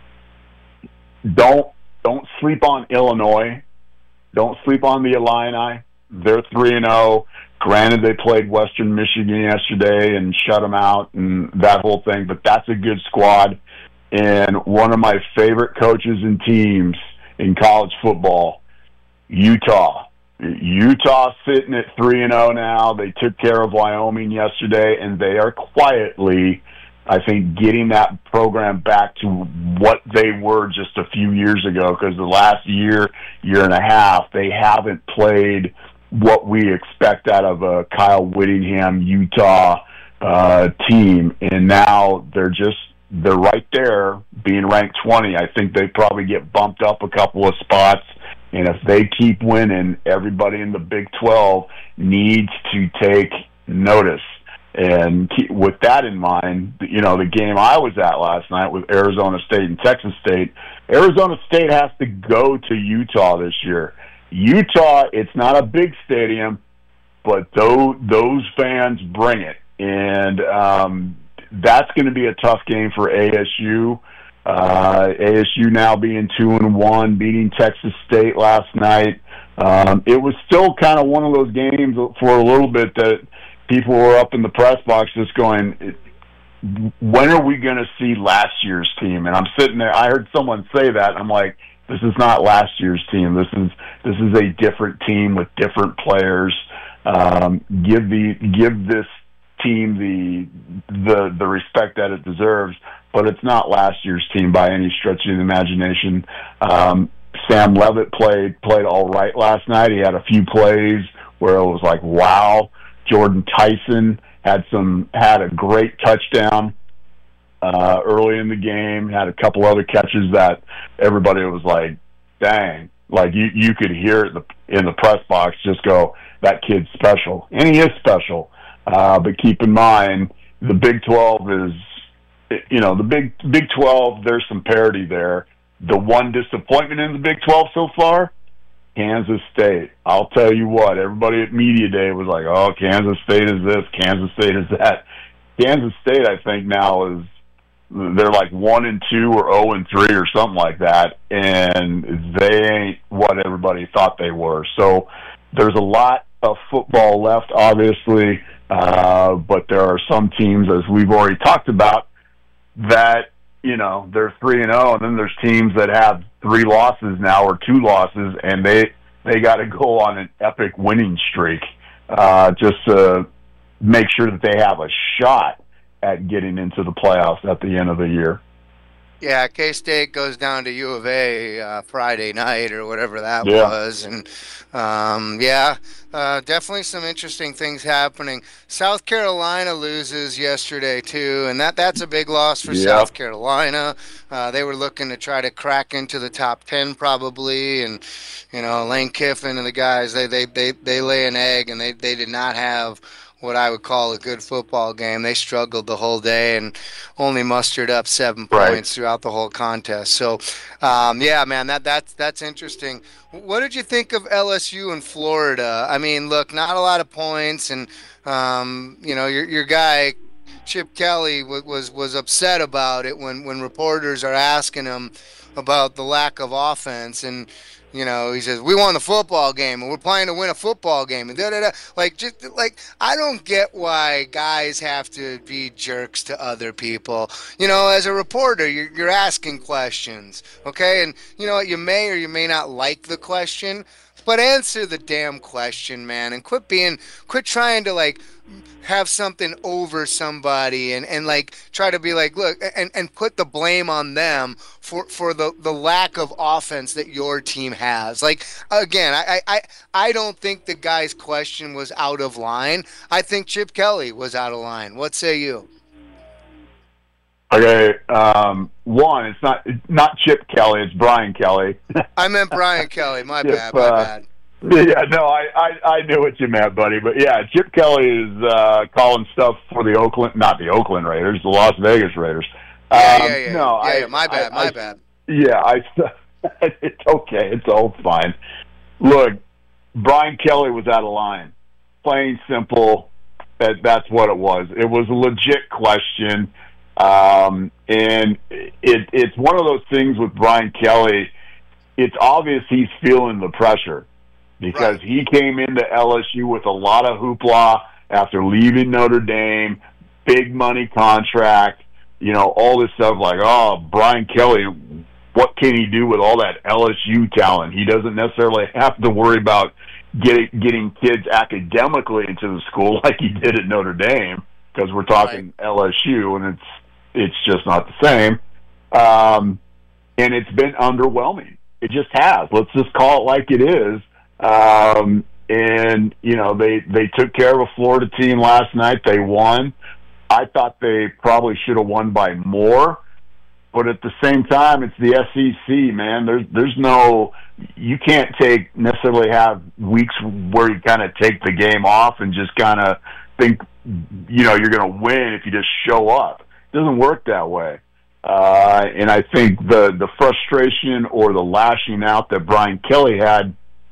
Don't don't sleep on Illinois. Don't sleep on the Illini. They're three and zero. Granted, they played Western Michigan yesterday and shut them out and that whole thing, but that's a good squad. And one of my favorite coaches and teams in college football, Utah. Utah sitting at three and zero now. They took care of Wyoming yesterday, and they are quietly, I think, getting that program back to what they were just a few years ago. Because the last year, year and a half, they haven't played what we expect out of a Kyle Whittingham Utah uh, team, and now they're just they're right there, being ranked twentieth. I think they probably get bumped up a couple of spots. And if they keep winning, everybody in the Big twelve needs to take notice. And keep, with that in mind, you know, the game I was at last night with Arizona State and Texas State, Arizona State has to go to Utah this year. Utah, it's not a big stadium, but those, those fans bring it. And um, that's going to be a tough game for A S U. Uh, A S U now being two and one, beating Texas State last night. Um, it was still kind of one of those games for a little bit that people were up in the press box just going, when are we going to see last year's team? And I'm sitting there, I heard someone say that, and I'm like, this is not last year's team. This is this is a different team with different players. Um, give the give this team the the the respect that it deserves, but it's not last year's team by any stretch of the imagination. Um, Sam Levitt played played all right last night. He had a few plays where it was like, wow. Jordan Tyson had some had a great touchdown uh, early in the game. Had a couple other catches that everybody was like, dang, like you you could hear it in the, in the press box just go, that kid's special, and he is special. Uh, but keep in mind, the Big twelve is, you know, the Big Big twelve. There's some parity there. The one disappointment in the Big twelve so far, Kansas State. I'll tell you what, everybody at Media Day was like, oh, Kansas State is this, Kansas State is that. Kansas State, I think now is, they're like one and two or oh and three or something like that, and they ain't what everybody thought they were. So there's a lot of football left, obviously, uh, but there are some teams, as we've already talked about, that, you know, they're three and oh, and then there's teams that have three losses now or two losses, and they they got to go on an epic winning streak uh, just to make sure that they have a shot at getting into the playoffs at the end of the year. Yeah, K-State goes down to U of A uh, Friday night or whatever that yeah. was. And, um, yeah, uh, definitely some interesting things happening. South Carolina loses yesterday, too, and that, that's a big loss for yeah. South Carolina. Uh, they were looking to try to crack into the top ten probably, and, you know, Lane Kiffin and the guys, they, they, they, they lay an egg, and they, they did not have what I would call a good football game. They struggled the whole day and only mustered up seven right. points throughout the whole contest. So, um, yeah, man, that that's that's interesting. What did you think of L S U in Florida? I mean, look, not a lot of points, and um, you know, your your guy Chip Kelly was, was was upset about it when when reporters are asking him about the lack of offense, and you know, he says, we won the football game, and we're playing to win a football game, and da-da-da. Like, just, like, I don't get why guys have to be jerks to other people. You know, as a reporter, you're, you're asking questions, okay? And, you know what, you may or you may not like the question, but answer the damn question, man, and quit being, quit trying to, like, have something over somebody and, and like try to be like, look, and, and put the blame on them for, for the, the lack of offense that your team has. Like, again, I, I, I don't think the guy's question was out of line. I think Chip Kelly was out of line. What say you? Okay, um, one, it's not not Chip Kelly, it's Brian Kelly. I meant Brian Kelly. My Chip, bad, my uh, bad. Yeah, no, I, I, I knew what you meant, buddy. But, yeah, Chip Kelly is uh, calling stuff for the Oakland, not the Oakland Raiders, the Las Vegas Raiders. Yeah, um, yeah, yeah. No, yeah, I, yeah, my bad, I, my I, bad. Yeah, I, it's okay. It's all fine. Look, Brian Kelly was out of line. Plain simple, that, that's what it was. It was a legit question. Um, and it, it's one of those things with Brian Kelly, it's obvious he's feeling the pressure because right. he came into L S U with a lot of hoopla after leaving Notre Dame, big money contract, you know, all this stuff like, oh, Brian Kelly, what can he do with all that L S U talent? He doesn't necessarily have to worry about getting, getting kids academically into the school like he did at Notre Dame because we're talking right. L S U, and it's it's just not the same. Um, and it's been underwhelming. It just has. Let's just call it like it is. Um, and, you know, they, they took care of a Florida team last night. They won. I thought they probably should have won by more. But at the same time, it's the S E C, man. There's there's no you can't take necessarily have weeks where you kind of take the game off and just kind of think you know you're going to win if you just show up. It doesn't work that way. Uh, and I think the the frustration or the lashing out that Brian Kelly had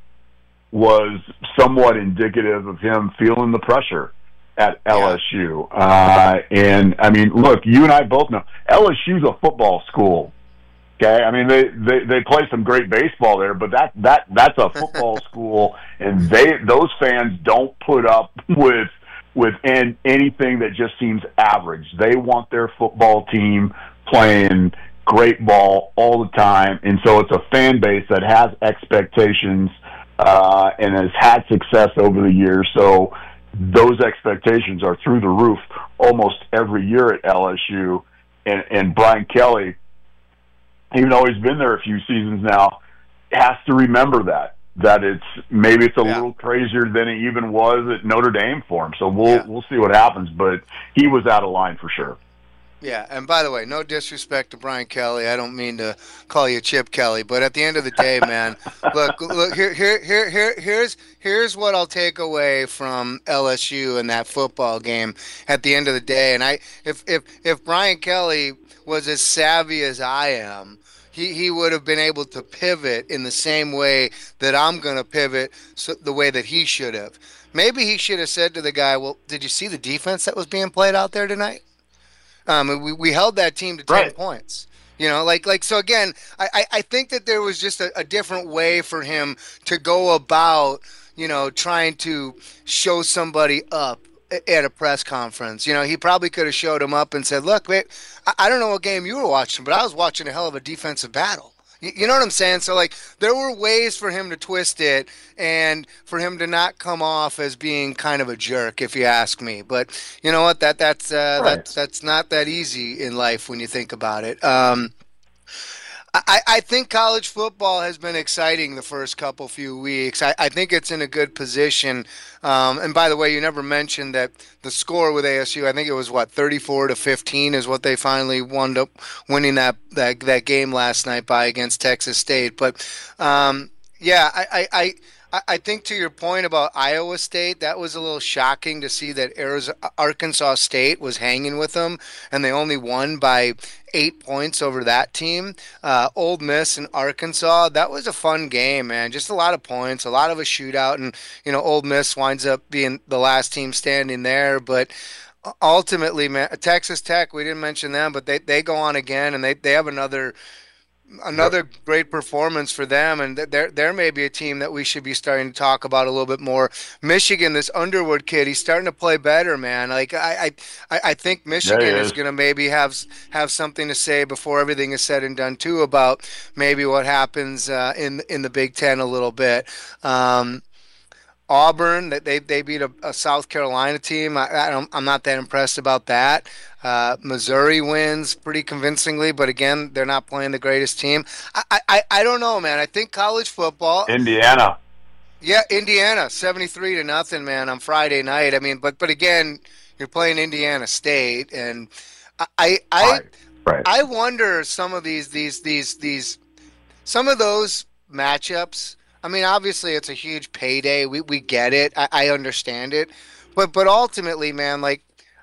was somewhat indicative of him feeling the pressure at L S U. Uh, and, I mean, look, you and I both know L S U's a football school, okay? I mean, they, they, they play some great baseball there, but that, that that's a football school, and they those fans don't put up with with an, anything that just seems average. They want their football team playing great ball all the time, and so it's a fan base that has expectations uh, and has had success over the years, so those expectations are through the roof almost every year at L S U. And, and Brian Kelly, even though he's been there a few seasons now, has to remember that, that it's maybe it's a yeah. little crazier than it even was at Notre Dame for him. So we'll yeah. we'll see what happens, but he was out of line for sure. Yeah, and by the way, no disrespect to Brian Kelly. I don't mean to call you Chip Kelly, but at the end of the day, man, look, look here, here, here, here, here's here's what I'll take away from L S U and that football game. At the end of the day, and I, if if if Brian Kelly was as savvy as I am, he he would have been able to pivot in the same way that I'm going to pivot, so, the way that he should have. Maybe he should have said to the guy, "Well, did you see the defense that was being played out there tonight?" Um, we, we held that team to ten right. points. You know, like, like so again, I, I think that there was just a, a different way for him to go about, you know, trying to show somebody up at a press conference. You know, he probably could have showed him up and said, look, wait, I, I don't know what game you were watching, but I was watching a hell of a defensive battle. You know what I'm saying? So, like, there were ways for him to twist it and for him to not come off as being kind of a jerk, if you ask me. But you know what? That that's uh, right. that's that's not that easy in life when you think about it. Um, I, I think college football has been exciting the first couple few weeks. I, I think it's in a good position. Um, and by the way, you never mentioned that the score with A S U, I think it was, what, thirty-four to fifteen is what they finally wound up winning that, that, that game last night by against Texas State. But, um, yeah, I, I, I I think to your point about Iowa State, that was a little shocking to see that Arizona, Arkansas State was hanging with them, and they only won by eight points over that team. Uh, Ole Miss and Arkansas, that was a fun game, man. Just a lot of points, a lot of a shootout, and you know, Ole Miss winds up being the last team standing there, but ultimately, man, Texas Tech, we didn't mention them, but they, they go on again, and they, they have another – Another great performance for them, and there there may be a team that we should be starting to talk about a little bit more. Michigan, this Underwood kid, he's starting to play better, man. Like I I, I think Michigan yeah, is, is going to maybe have have something to say before everything is said and done too about maybe what happens uh, in in the Big Ten a little bit. Um, Auburn, that they they beat a, a South Carolina team. I, I don't, I'm not that impressed about that. Uh, Missouri wins pretty convincingly, but again, they're not playing the greatest team. I, I, I don't know, man. I think college football. Indiana. Yeah, Indiana, seventy-three to nothing, man, on Friday night. I mean, but but again, you're playing Indiana State, and I I I, right. I wonder some of these these these these some of those matchups. I mean, obviously, it's a huge payday. We we get it. I, I understand it, but but ultimately, man, like.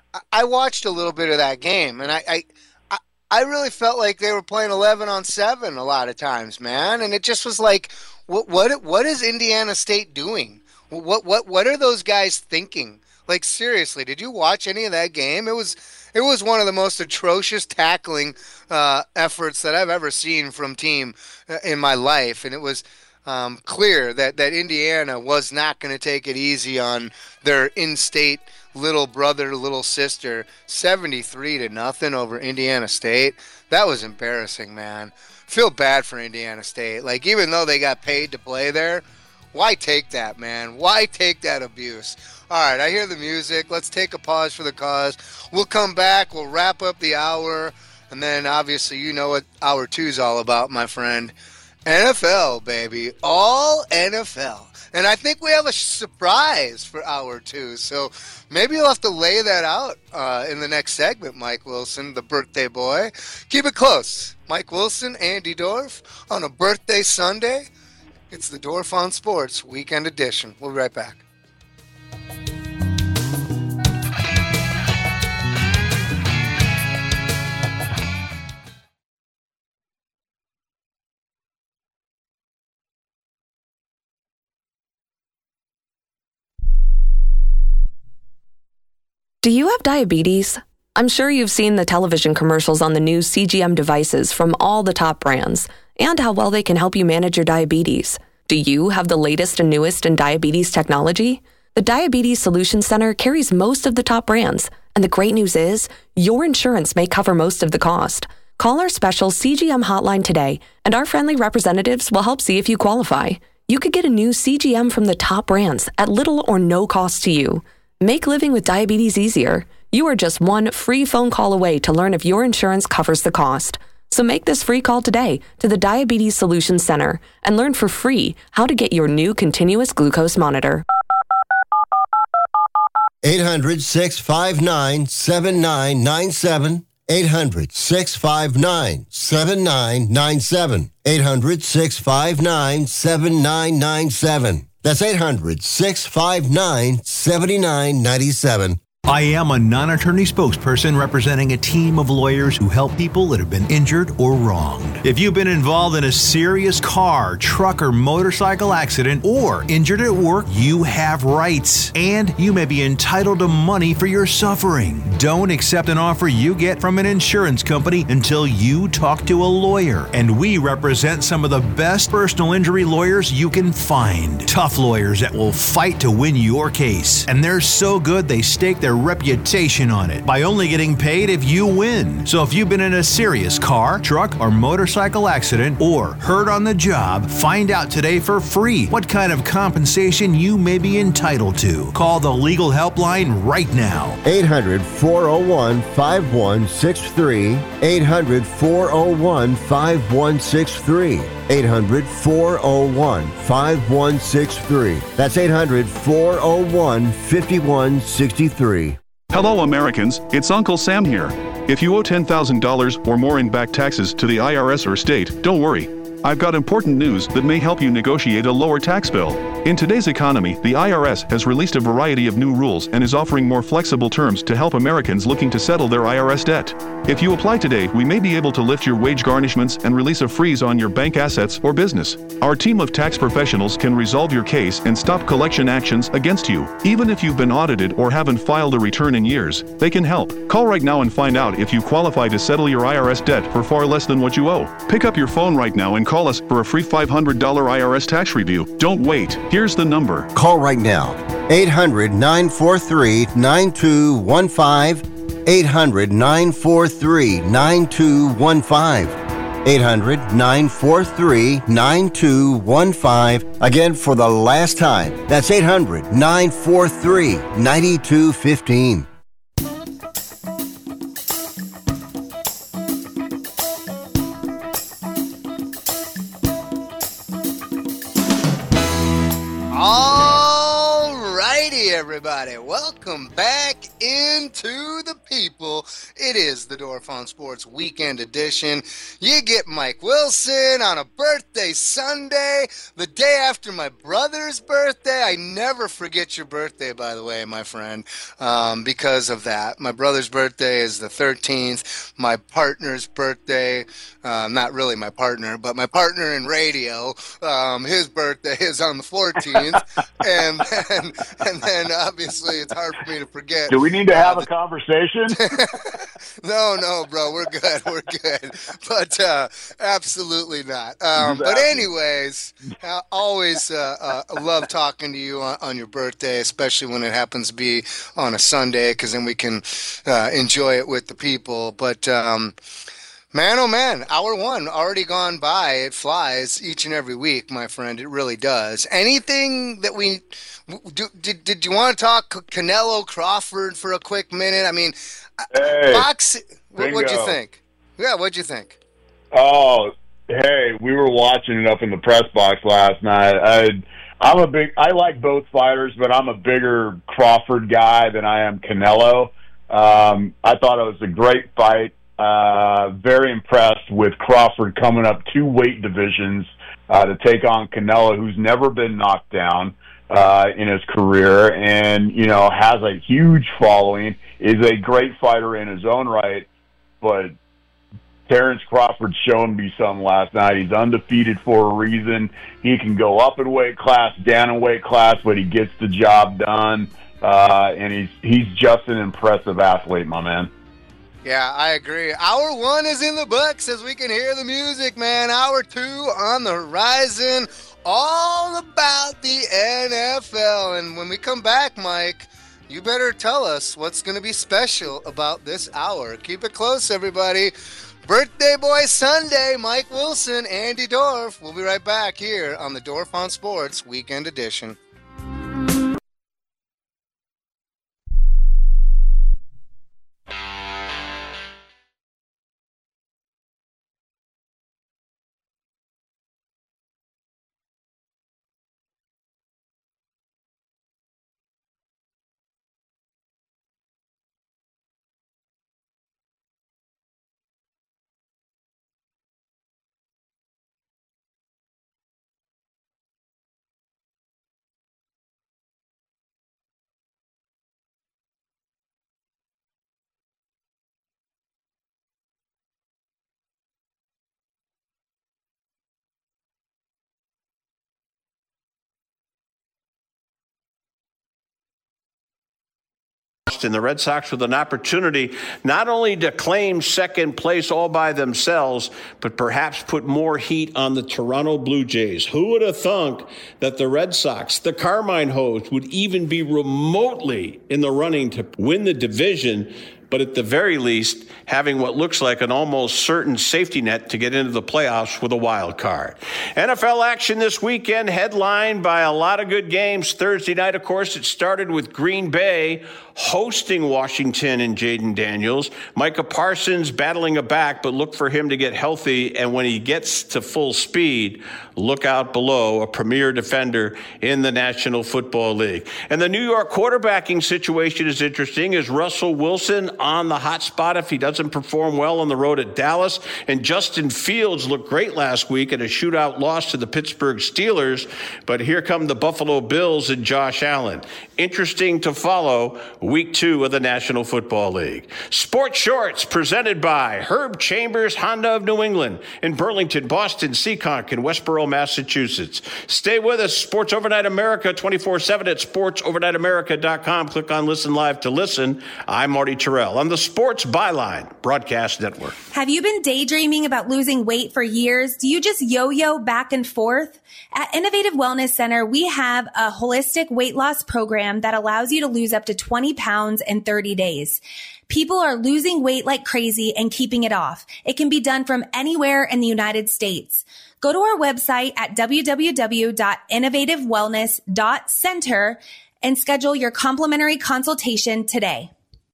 I watched a little bit of that game, and I, I, I really felt like they were playing eleven on seven a lot of times, man. And it just was like, what, what, what is Indiana State doing? What, what, what are those guys thinking? Like, seriously, did you watch any of that game? It was, it was one of the most atrocious tackling uh, efforts that I've ever seen from team in my life, and it was. Um, clear that, that Indiana was not going to take it easy on their in-state little brother, little sister. seventy-three to nothing over Indiana State. That was embarrassing, man. Feel bad for Indiana State. Like, even though they got paid to play there, why take that, man? Why take that abuse? All right, I hear the music. Let's take a pause for the cause. We'll come back. We'll wrap up the hour. And then, obviously, you know what hour two is all about, my friend. N F L, baby. All N F L. And I think we have a surprise for hour two. So maybe you'll have to lay that out uh, in the next segment, Mike Wilson, the birthday boy. Keep it close. Mike Wilson, Andy Dorf on a birthday Sunday. It's the Dorf on Sports Weekend Edition. We'll be right back. Do you have diabetes? I'm sure you've seen the television commercials on the new C G M devices from all the top brands and how well they can help you manage your diabetes. Do you have the latest and newest in diabetes technology? The Diabetes Solutions Center carries most of the top brands, and the great news is your insurance may cover most of the cost. Call our special C G M hotline today, and our friendly representatives will help see if you qualify. You could get a new C G M from the top brands at little or no cost to you. Make living with diabetes easier. You are just one free phone call away to learn if your insurance covers the cost. So make this free call today to the Diabetes Solutions Center and learn for free how to get your new continuous glucose monitor. eight hundred, six five nine, seven nine nine seven. eight hundred, six five nine, seven nine nine seven. eight hundred, six five nine, seven nine nine seven. That's eight hundred, six five nine, seven nine nine seven. I am a non-attorney spokesperson representing a team of lawyers who help people that have been injured or wronged. If you've been involved in a serious car, truck, or motorcycle accident or injured at work, you have rights, and you may be entitled to money for your suffering. Don't accept an offer you get from an insurance company until you talk to a lawyer, and we represent some of the best personal injury lawyers you can find. Tough lawyers that will fight to win your case, and they're so good they stake their reputation on it by only getting paid if you win. So if you've been in a serious car, truck, or motorcycle accident or hurt on the job, find out today for free what kind of compensation you may be entitled to. Call the legal helpline right now. eight hundred, four oh one, five one six three. eight hundred, four oh one, five one six three. eight hundred, four oh one, five one six three. That's eight hundred, four oh one, five one six three. Hello, Americans. It's Uncle Sam here. If you owe ten thousand dollars or more in back taxes to the I R S or state, don't worry. I've got important news that may help you negotiate a lower tax bill. In today's economy, the I R S has released a variety of new rules and is offering more flexible terms to help Americans looking to settle their I R S debt. If you apply today, we may be able to lift your wage garnishments and release a freeze on your bank assets or business. Our team of tax professionals can resolve your case and stop collection actions against you. Even if you've been audited or haven't filed a return in years, they can help. Call right now and find out if you qualify to settle your I R S debt for far less than what you owe. Pick up your phone right now and call us for a free five hundred dollars I R S tax review. Don't wait. Here's the number. Call right now. eight hundred, nine four three, nine two one five. eight hundred, nine four three, nine two one five. eight hundred, nine four three, nine two one five. Again, for the last time, that's eight hundred, nine four three, nine two one five. Everybody, welcome back into the people. It is the Dorf on Sports Weekend Edition. You get Mike Wilson on a birthday Sunday, the day after my brother's birthday. I never forget your birthday, by the way, my friend, um, because of that. My brother's birthday is the thirteenth. My partner's birthday, uh, not really my partner, but my partner in radio, um, his birthday is on the fourteenth. and then, and then obviously it's hard for me to forget. Do we need to have uh, a conversation? no, no, bro, we're good, we're good. But uh, absolutely not. Um, exactly. But anyways, I always uh, uh, love talking to you on, on your birthday, especially when it happens to be on a Sunday, because then we can uh, enjoy it with the people. But um, man, oh man, hour one already gone by. It flies each and every week, my friend. It really does. Anything that we do, did? Did you want to talk Canelo Crawford for a quick minute? I mean, hey, boxing. What'd you think? Yeah, what'd you think? Oh, Hey, we were watching it up in the press box last night. I, I'm a big. I like both fighters, but I'm a bigger Crawford guy than I am Canelo. Um, I thought it was a great fight. Uh, very impressed with Crawford coming up two weight divisions uh, to take on Canelo, who's never been knocked down uh, in his career, and you know has a huge following. Is a great fighter in his own right, but Terrence Crawford's shown me something last night. He's undefeated for a reason. He can go up in weight class, down in weight class, but he gets the job done. Uh, and he's he's just an impressive athlete, my man. Yeah, I agree. Hour one is in the books as we can hear the music, man. Hour two on the horizon, all about the N F L. And when we come back, Mike, you better tell us what's going to be special about this hour. Keep it close, everybody. Birthday Boy Sunday, Mike Wilson, Andy Dorff. We'll be right back here on the Dorff on Sports Weekend Edition. And the Red Sox with an opportunity not only to claim second place all by themselves, but perhaps put more heat on the Toronto Blue Jays. Who would have thunk that the Red Sox, the Carmine Hose, would even be remotely in the running to win the division, but at the very least, having what looks like an almost certain safety net to get into the playoffs with a wild card. N F L action this weekend, headlined by a lot of good games. Thursday night, of course, it started with Green Bay hosting Washington and Jaden Daniels. Micah Parsons battling a back, but look for him to get healthy. And when he gets to full speed, look out below, a premier defender in the National Football League. And the New York quarterbacking situation is interesting. Is Russell Wilson on the hot spot if he doesn't perform well on the road at Dallas? And Justin Fields looked great last week in a shootout loss to the Pittsburgh Steelers. But here come the Buffalo Bills and Josh Allen. Interesting to follow week two of the National Football League. Sports Shorts presented by Herb Chambers Honda of New England in Burlington, Boston, Seekonk, and Westboro, Massachusetts. Stay with us. Sports Overnight America twenty-four seven at sports overnight america dot com. Click on Listen Live to listen. I'm Marty Terrell on the Sports Byline Broadcast Network. Have you been daydreaming about losing weight for years? Do you just yo-yo back and forth? At Innovative Wellness Center, we have a holistic weight loss program that allows you to lose up to twenty pounds in thirty days. People are losing weight like crazy and keeping it off. It can be done from anywhere in the United States. Go to our website at w w w dot innovative wellness dot center and schedule your complimentary consultation today.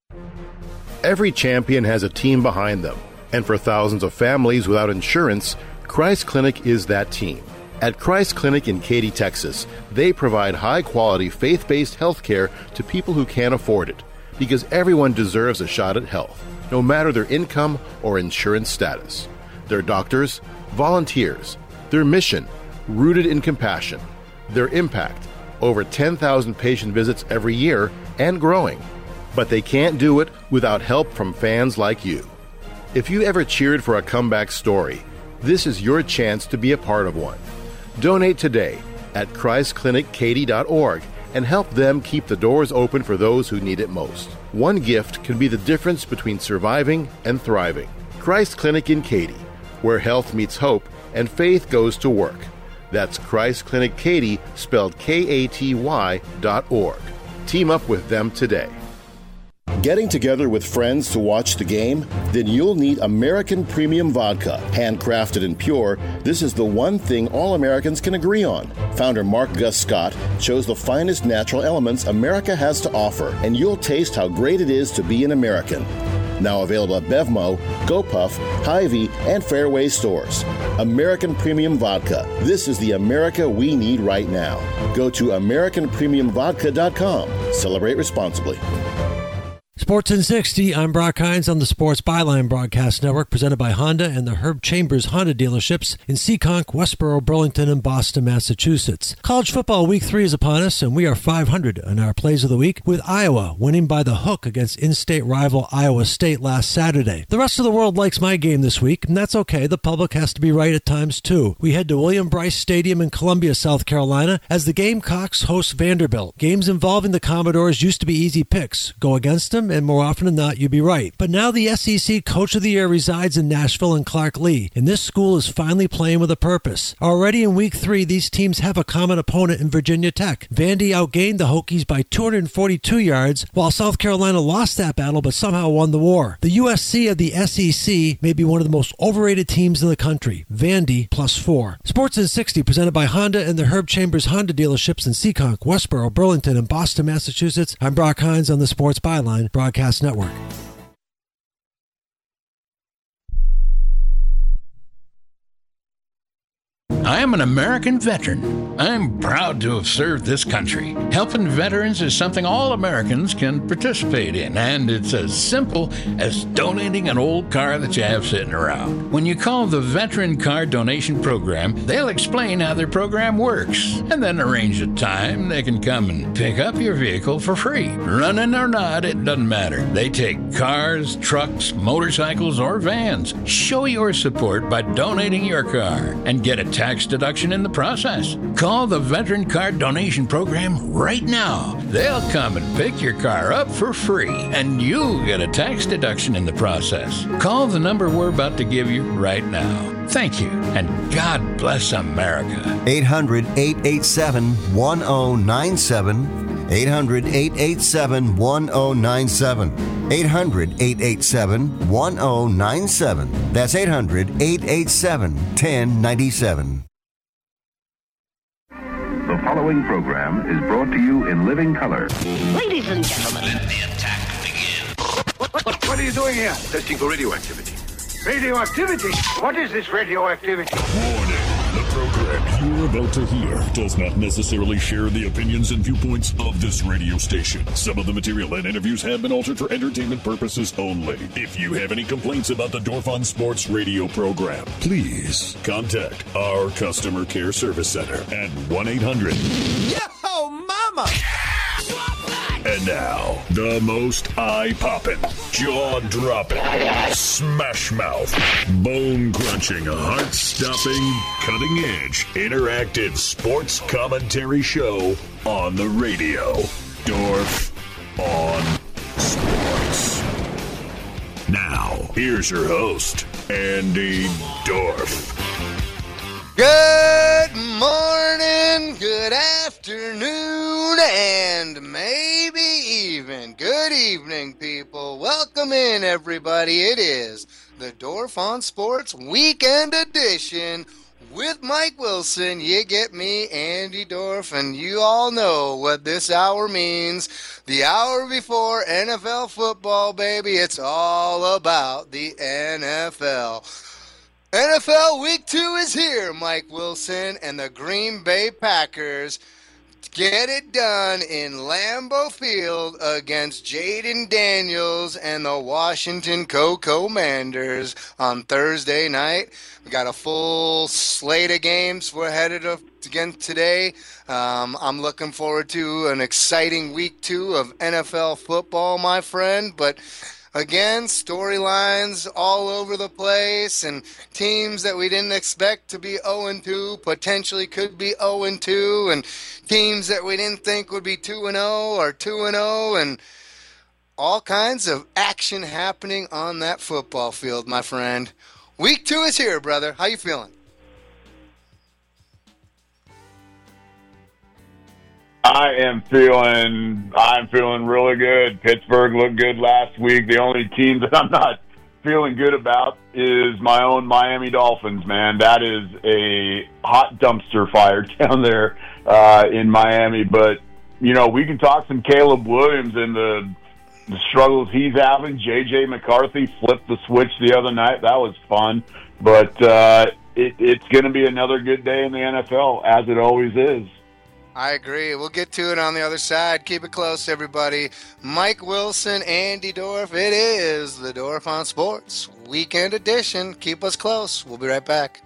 Every champion has a team behind them, and for thousands of families without insurance, Christ Clinic is that team. At Christ Clinic in Katy, Texas, they provide high-quality, faith-based health care to people who can't afford it, because everyone deserves a shot at health, no matter their income or insurance status. Their doctors, volunteers, their mission, rooted in compassion, their impact, over ten thousand patient visits every year and growing. But they can't do it without help from fans like you. If you ever cheered for a comeback story, this is your chance to be a part of one. Donate today at christ clinic katy dot org and help them keep the doors open for those who need it most. One gift can be the difference between surviving and thriving. Christ Clinic in Katy, where health meets hope and faith goes to work. That's Christ Clinic Katy, spelled K A T Y dot org. Team up with them today. Getting together with friends to watch the game? Then you'll need American Premium Vodka. Handcrafted and pure, this is the one thing all Americans can agree on. Founder Mark Gus Scott chose the finest natural elements America has to offer, and you'll taste how great it is to be an American. Now available at Bevmo, GoPuff, Hy-Vee, and Fairway stores. American Premium Vodka. This is the America we need right now. Go to American Premium Vodka dot com. Celebrate responsibly. Sports in sixty, I'm Brock Hines on the Sports Byline Broadcast Network, presented by Honda and the Herb Chambers Honda dealerships in Seekonk, Westboro, Burlington, and Boston, Massachusetts. College football week three is upon us, and we are five hundred in our plays of the week, with Iowa winning by the hook against in-state rival Iowa State last Saturday. The rest of the world likes my game this week, and that's okay. The public has to be right at times, too. We head to William Bryce Stadium in Columbia, South Carolina, as the Gamecocks host Vanderbilt. Games involving the Commodores used to be easy picks. Go against them, and more often than not, you'd be right. But now the S E C Coach of the Year resides in Nashville and Clark Lee, and this school is finally playing with a purpose. Already in week three, these teams have a common opponent in Virginia Tech. Vandy outgained the Hokies by two hundred forty-two yards, while South Carolina lost that battle but somehow won the war. The U S C of the S E C may be one of the most overrated teams in the country. Vandy plus four. Sports in sixty, presented by Honda and the Herb Chambers Honda dealerships in Seekonk, Westboro, Burlington, and Boston, Massachusetts. I'm Brock Hines on the Sports Byline Broadcast Network. I am an American veteran. I'm proud to have served this country. Helping veterans is something all Americans can participate in, and it's as simple as donating an old car that you have sitting around. When you call the Veteran Car Donation Program, they'll explain how their program works, and then arrange a time they can come and pick up your vehicle for free. Running or not, it doesn't matter. They take cars, trucks, motorcycles, or vans. Show your support by donating your car and get a tax deduction in the process. Call the Veteran Car Donation Program right now. They'll come and pick your car up for free, and you'll get a tax deduction in the process. Call the number we're about to give you right now. Thank you, and God bless America. eight hundred, eight eight seven, one oh nine seven. eight hundred, eight eight seven, one oh nine seven. eight hundred, eight eight seven, one oh nine seven. That's eight hundred, eight eight seven, one oh nine seven. The following program is brought to you in living color. Ladies and gentlemen, let the attack begin. What, what, what are you doing here? Testing for radioactivity. Radioactivity? What is this radioactivity? Warning. The program you're about to hear does not necessarily share the opinions and viewpoints of this radio station. Some of the material and interviews have been altered for entertainment purposes only. If you have any complaints about the Dorf on Sports radio program, please contact our customer care service center at one eight hundred. Yo, mama! And now, the most eye-popping, jaw-dropping, smash-mouth, bone-crunching, heart-stopping, cutting-edge, interactive sports commentary show on the radio. Dorf on Sports. Now, here's your host, Andy Dorf. Good morning, good afternoon, and maybe even good evening, people. Welcome in, everybody. It is the Dorf on Sports Weekend Edition with Mike Wilson. You get me, Andy Dorf, and you all know what this hour means. The hour before N F L football, baby. It's all about the N F L. N F L Week two is here, Mike Wilson, and the Green Bay Packers get it done in Lambeau Field against Jaden Daniels and the Washington Co-Commanders on Thursday night. We got a full slate of games we're headed up again today. Um, I'm looking forward to an exciting Week two of N F L football, my friend, but again, storylines all over the place, and teams that we didn't expect to be oh and two potentially could be oh and two, and teams that we didn't think would be two and oh or two and oh, and all kinds of action happening on that football field, my friend. Week two is here, brother. How you feeling? I am feeling I'm feeling really good. Pittsburgh looked good last week. The only team that I'm not feeling good about is my own Miami Dolphins, man. That is a hot dumpster fire down there uh, in Miami. But, you know, we can talk some Caleb Williams and the the struggles he's having. J J McCarthy flipped the switch the other night. That was fun. But uh, it, it's going to be another good day in the N F L, as it always is. I agree. We'll get to it on the other side. Keep it close, everybody. Mike Wilson, Andy Dorf. It is the Dorf on Sports Weekend Edition. Keep us close. We'll be right back.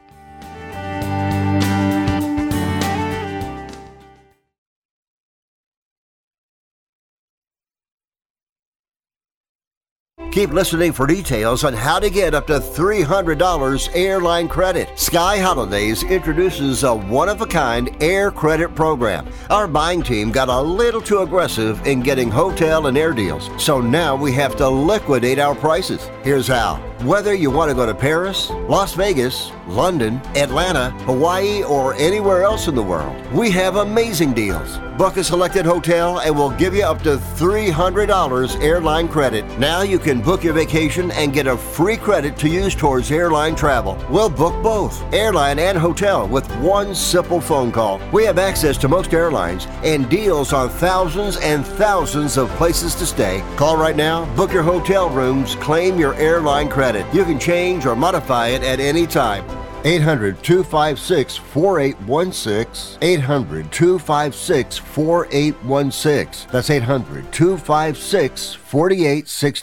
Keep listening for details on how to get up to three hundred dollars airline credit. Sky Holidays introduces a one-of-a-kind air credit program. Our buying team got a little too aggressive in getting hotel and air deals, so now we have to liquidate our prices. Here's how. Whether you want to go to Paris, Las Vegas, London, Atlanta, Hawaii, or anywhere else in the world, we have amazing deals. Book a selected hotel and we'll give you up to three hundred dollars airline credit. Now you can book your vacation and get a free credit to use towards airline travel. We'll book both, airline and hotel, with one simple phone call. We have access to most airlines and deals on thousands and thousands of places to stay. Call right now, book your hotel rooms, claim your airline credit. You can change or modify it at any time. eight hundred, two five six, four eight one six. eight hundred, two five six, four eight one six. That's eight hundred, two five six, four eight one six.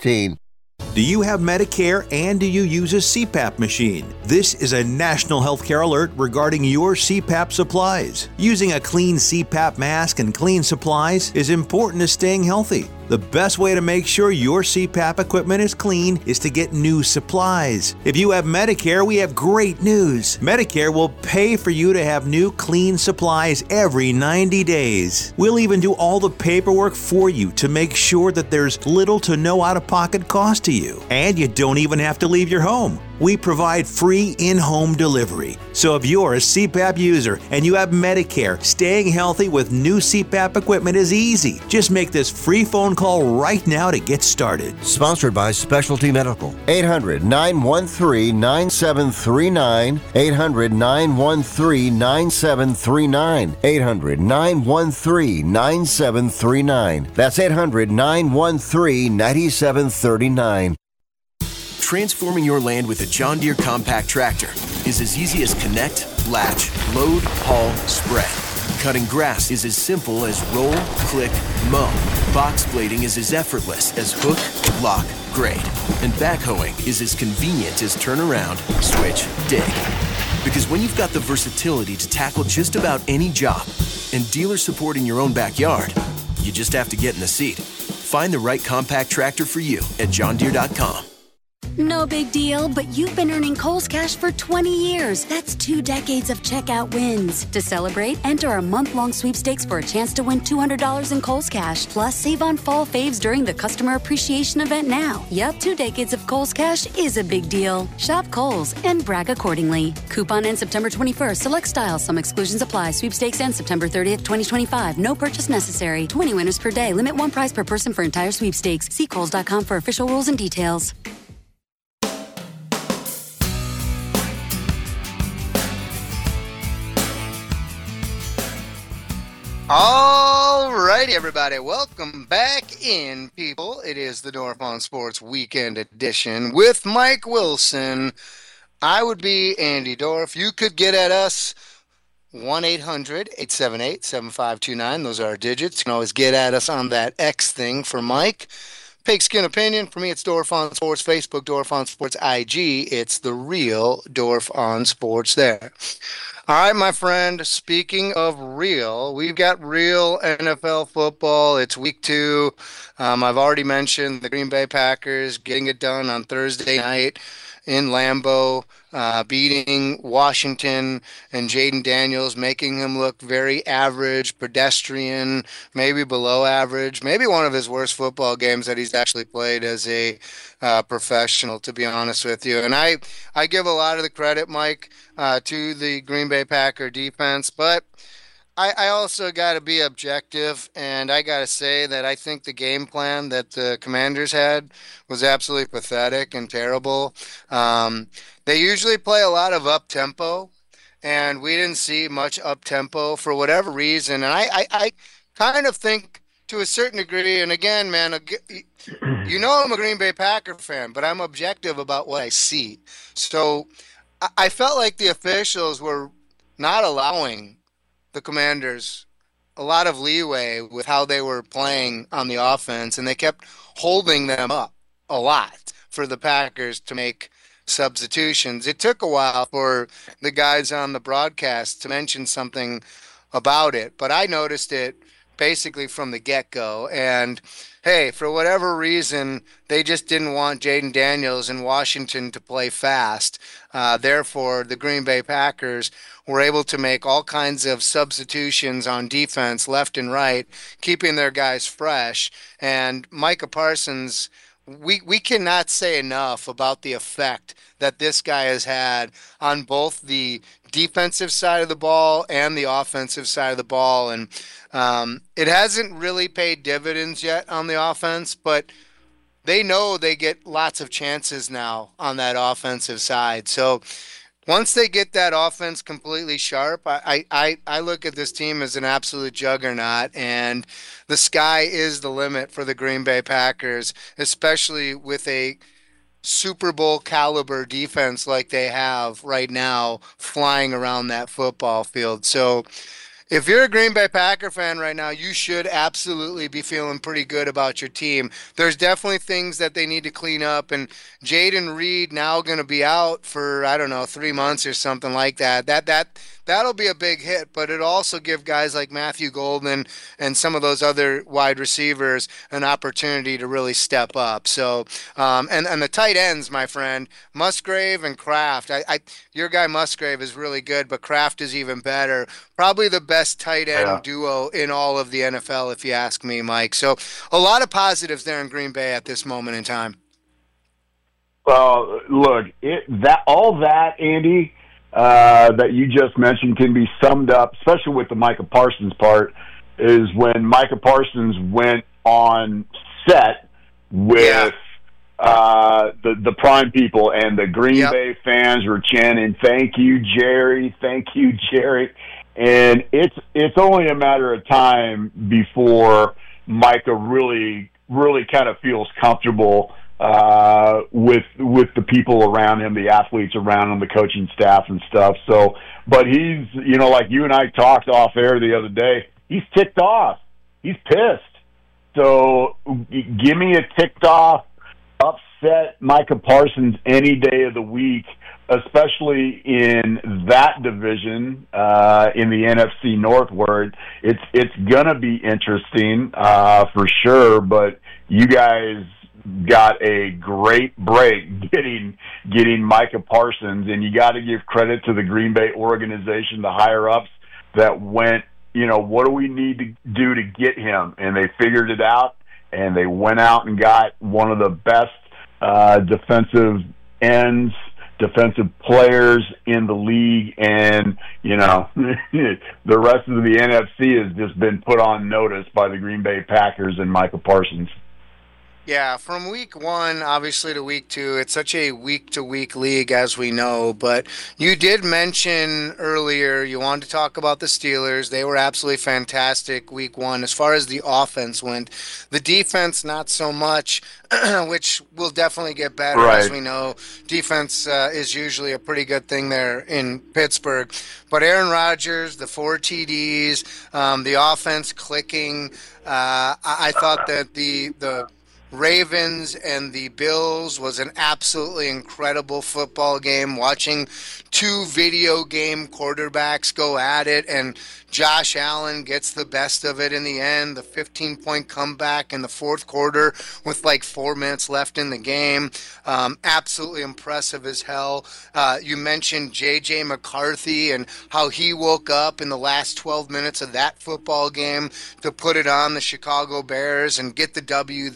Do you have Medicare and do you use a C PAP machine? This is a national healthcare alert regarding your C PAP supplies. Using a clean C PAP mask and clean supplies is important to staying healthy. The best way to make sure your C PAP equipment is clean is to get new supplies. If you have Medicare, we have great news. Medicare will pay for you to have new clean supplies every ninety days. We'll even do all the paperwork for you to make sure that there's little to no out-of-pocket cost to you. And you don't even have to leave your home. We provide free in-home delivery. So if you're a C PAP user and you have Medicare, staying healthy with new C PAP equipment is easy. Just make this free phone call right now to get started. Sponsored by Specialty Medical. eight hundred, nine one three, nine seven three nine. eight hundred, nine one three, nine seven three nine. eight hundred, nine one three, nine seven three nine. That's eight hundred, nine one three, nine seven three nine. Transforming your land with a John Deere compact tractor is as easy as connect, latch, load, haul, spread. Cutting grass is as simple as roll, click, mow. Box blading is as effortless as hook, lock, grade. And backhoeing is as convenient as turn around, switch, dig. Because when you've got the versatility to tackle just about any job and dealer support in your own backyard, you just have to get in the seat. Find the right compact tractor for you at john deere dot com. No big deal, but you've been earning Kohl's Cash for twenty years. That's two decades of checkout wins. To celebrate, enter a month-long sweepstakes for a chance to win two hundred dollars in Kohl's Cash. Plus, save on fall faves during the Customer Appreciation Event now. Yup, two decades of Kohl's Cash is a big deal. Shop Kohl's and brag accordingly. Coupon ends September twenty-first. Select styles. Some exclusions apply. Sweepstakes ends September thirtieth, twenty twenty-five. No purchase necessary. twenty winners per day. Limit one prize per person for entire sweepstakes. See Kohls dot com for official rules and details. All righty, everybody. Welcome back in, people. It is the Dorf on Sports Weekend Edition with Mike Wilson. I would be Andy Dorf. You could get at us one eight hundred, eight seven eight, seven five two nine. Those are our digits. You can always get at us on that X thing for Mike. Pigskin Opinion. For me, it's Dorf on Sports. Facebook, Dorf on Sports. I G, it's the real Dorf on Sports there. All right, my friend, speaking of real, we've got real N F L football. It's week two. Um, I've already mentioned the Green Bay Packers getting it done on Thursday night in Lambeau, uh, beating Washington, and Jaden Daniels making him look very average, pedestrian, maybe below average, maybe one of his worst football games that he's actually played as a uh, professional, to be honest with you. And I, I give a lot of the credit, Mike, uh, to the Green Bay Packer defense, but I, I also got to be objective, and I got to say that I think the game plan that the Commanders had was absolutely pathetic and terrible. Um, they usually play a lot of up-tempo, and we didn't see much up-tempo for whatever reason. And I, I, I kind of think to a certain degree, and again, man, you know I'm a Green Bay Packer fan, but I'm objective about what I see. So I felt like the officials were not allowing the Commanders a lot of leeway with how they were playing on the offense, and they kept holding them up a lot for the Packers to make substitutions. It took a while for the guys on the broadcast to mention something about it, but I noticed it basically from the get-go. And hey, for whatever reason, they just didn't want Jaden Daniels in Washington to play fast. Uh, therefore, the Green Bay Packers were able to make all kinds of substitutions on defense left and right, keeping their guys fresh. And Micah Parsons, we, we cannot say enough about the effect that this guy has had on both the defensive side of the ball and the offensive side of the ball. And um, it hasn't really paid dividends yet on the offense, but they know they get lots of chances now on that offensive side. So once they get that offense completely sharp, I, I, I look at this team as an absolute juggernaut, and the sky is the limit for the Green Bay Packers, especially with a Super Bowl caliber defense like they have right now flying around that football field. So if you're a Green Bay Packer fan right now, you should absolutely be feeling pretty good about your team. There's definitely things that they need to clean up, and Jaden Reed now going to be out for, I don't know, three months or something like that. That that that'll be a big hit, but it'll also give guys like Matthew Golden and some of those other wide receivers an opportunity to really step up. So, um, and and the tight ends, my friend, Musgrave and Kraft. I, I your guy Musgrave is really good, but Kraft is even better. Probably the best tight end yeah. duo in all of the N F L, if you ask me, Mike. So a lot of positives there in Green Bay at this moment in time. Well, look, it, that all that, Andy, uh, that you just mentioned can be summed up, especially with the Micah Parsons part, is when Micah Parsons went on set with yeah. uh, the, the Prime people, and the Green yep. Bay fans were chanting, "Thank you, Jerry, thank you, Jerry." And it's it's only a matter of time before Micah really really kind of feels comfortable uh, with with the people around him, the athletes around him, the coaching staff and stuff. So, but he's, you know, like you and I talked off air the other day, he's ticked off. He's pissed. So give me a ticked off, upset Micah Parsons any day of the week, especially in that division, uh, in the N F C North, where it's it's gonna be interesting uh, for sure. But you guys got a great break getting getting Micah Parsons, and you got to give credit to the Green Bay organization, the higher ups that went, you know, what do we need to do to get him? And they figured it out, and they went out and got one of the best uh, defensive ends, defensive players in the league, and, you know, the rest of the N F C has just been put on notice by the Green Bay Packers and Micah Parsons. Yeah, from week one, obviously, to week two, it's such a week-to-week league, as we know. But you did mention earlier you wanted to talk about the Steelers. They were absolutely fantastic week one. As far as the offense went, the defense, not so much, which will definitely get better, right. As we know. Defense uh, is usually a pretty good thing there in Pittsburgh. But Aaron Rodgers, the four T Ds, um, the offense clicking, uh, I-, I thought that the the – Ravens and the Bills was an absolutely incredible football game. Watching two video game quarterbacks go at it, and Josh Allen gets the best of it in the end. The fifteen-point comeback in the fourth quarter with like four minutes left in the game. Um, absolutely impressive as hell. Uh, you mentioned J J McCarthy and how he woke up in the last twelve minutes of that football game to put it on the Chicago Bears and get the W there.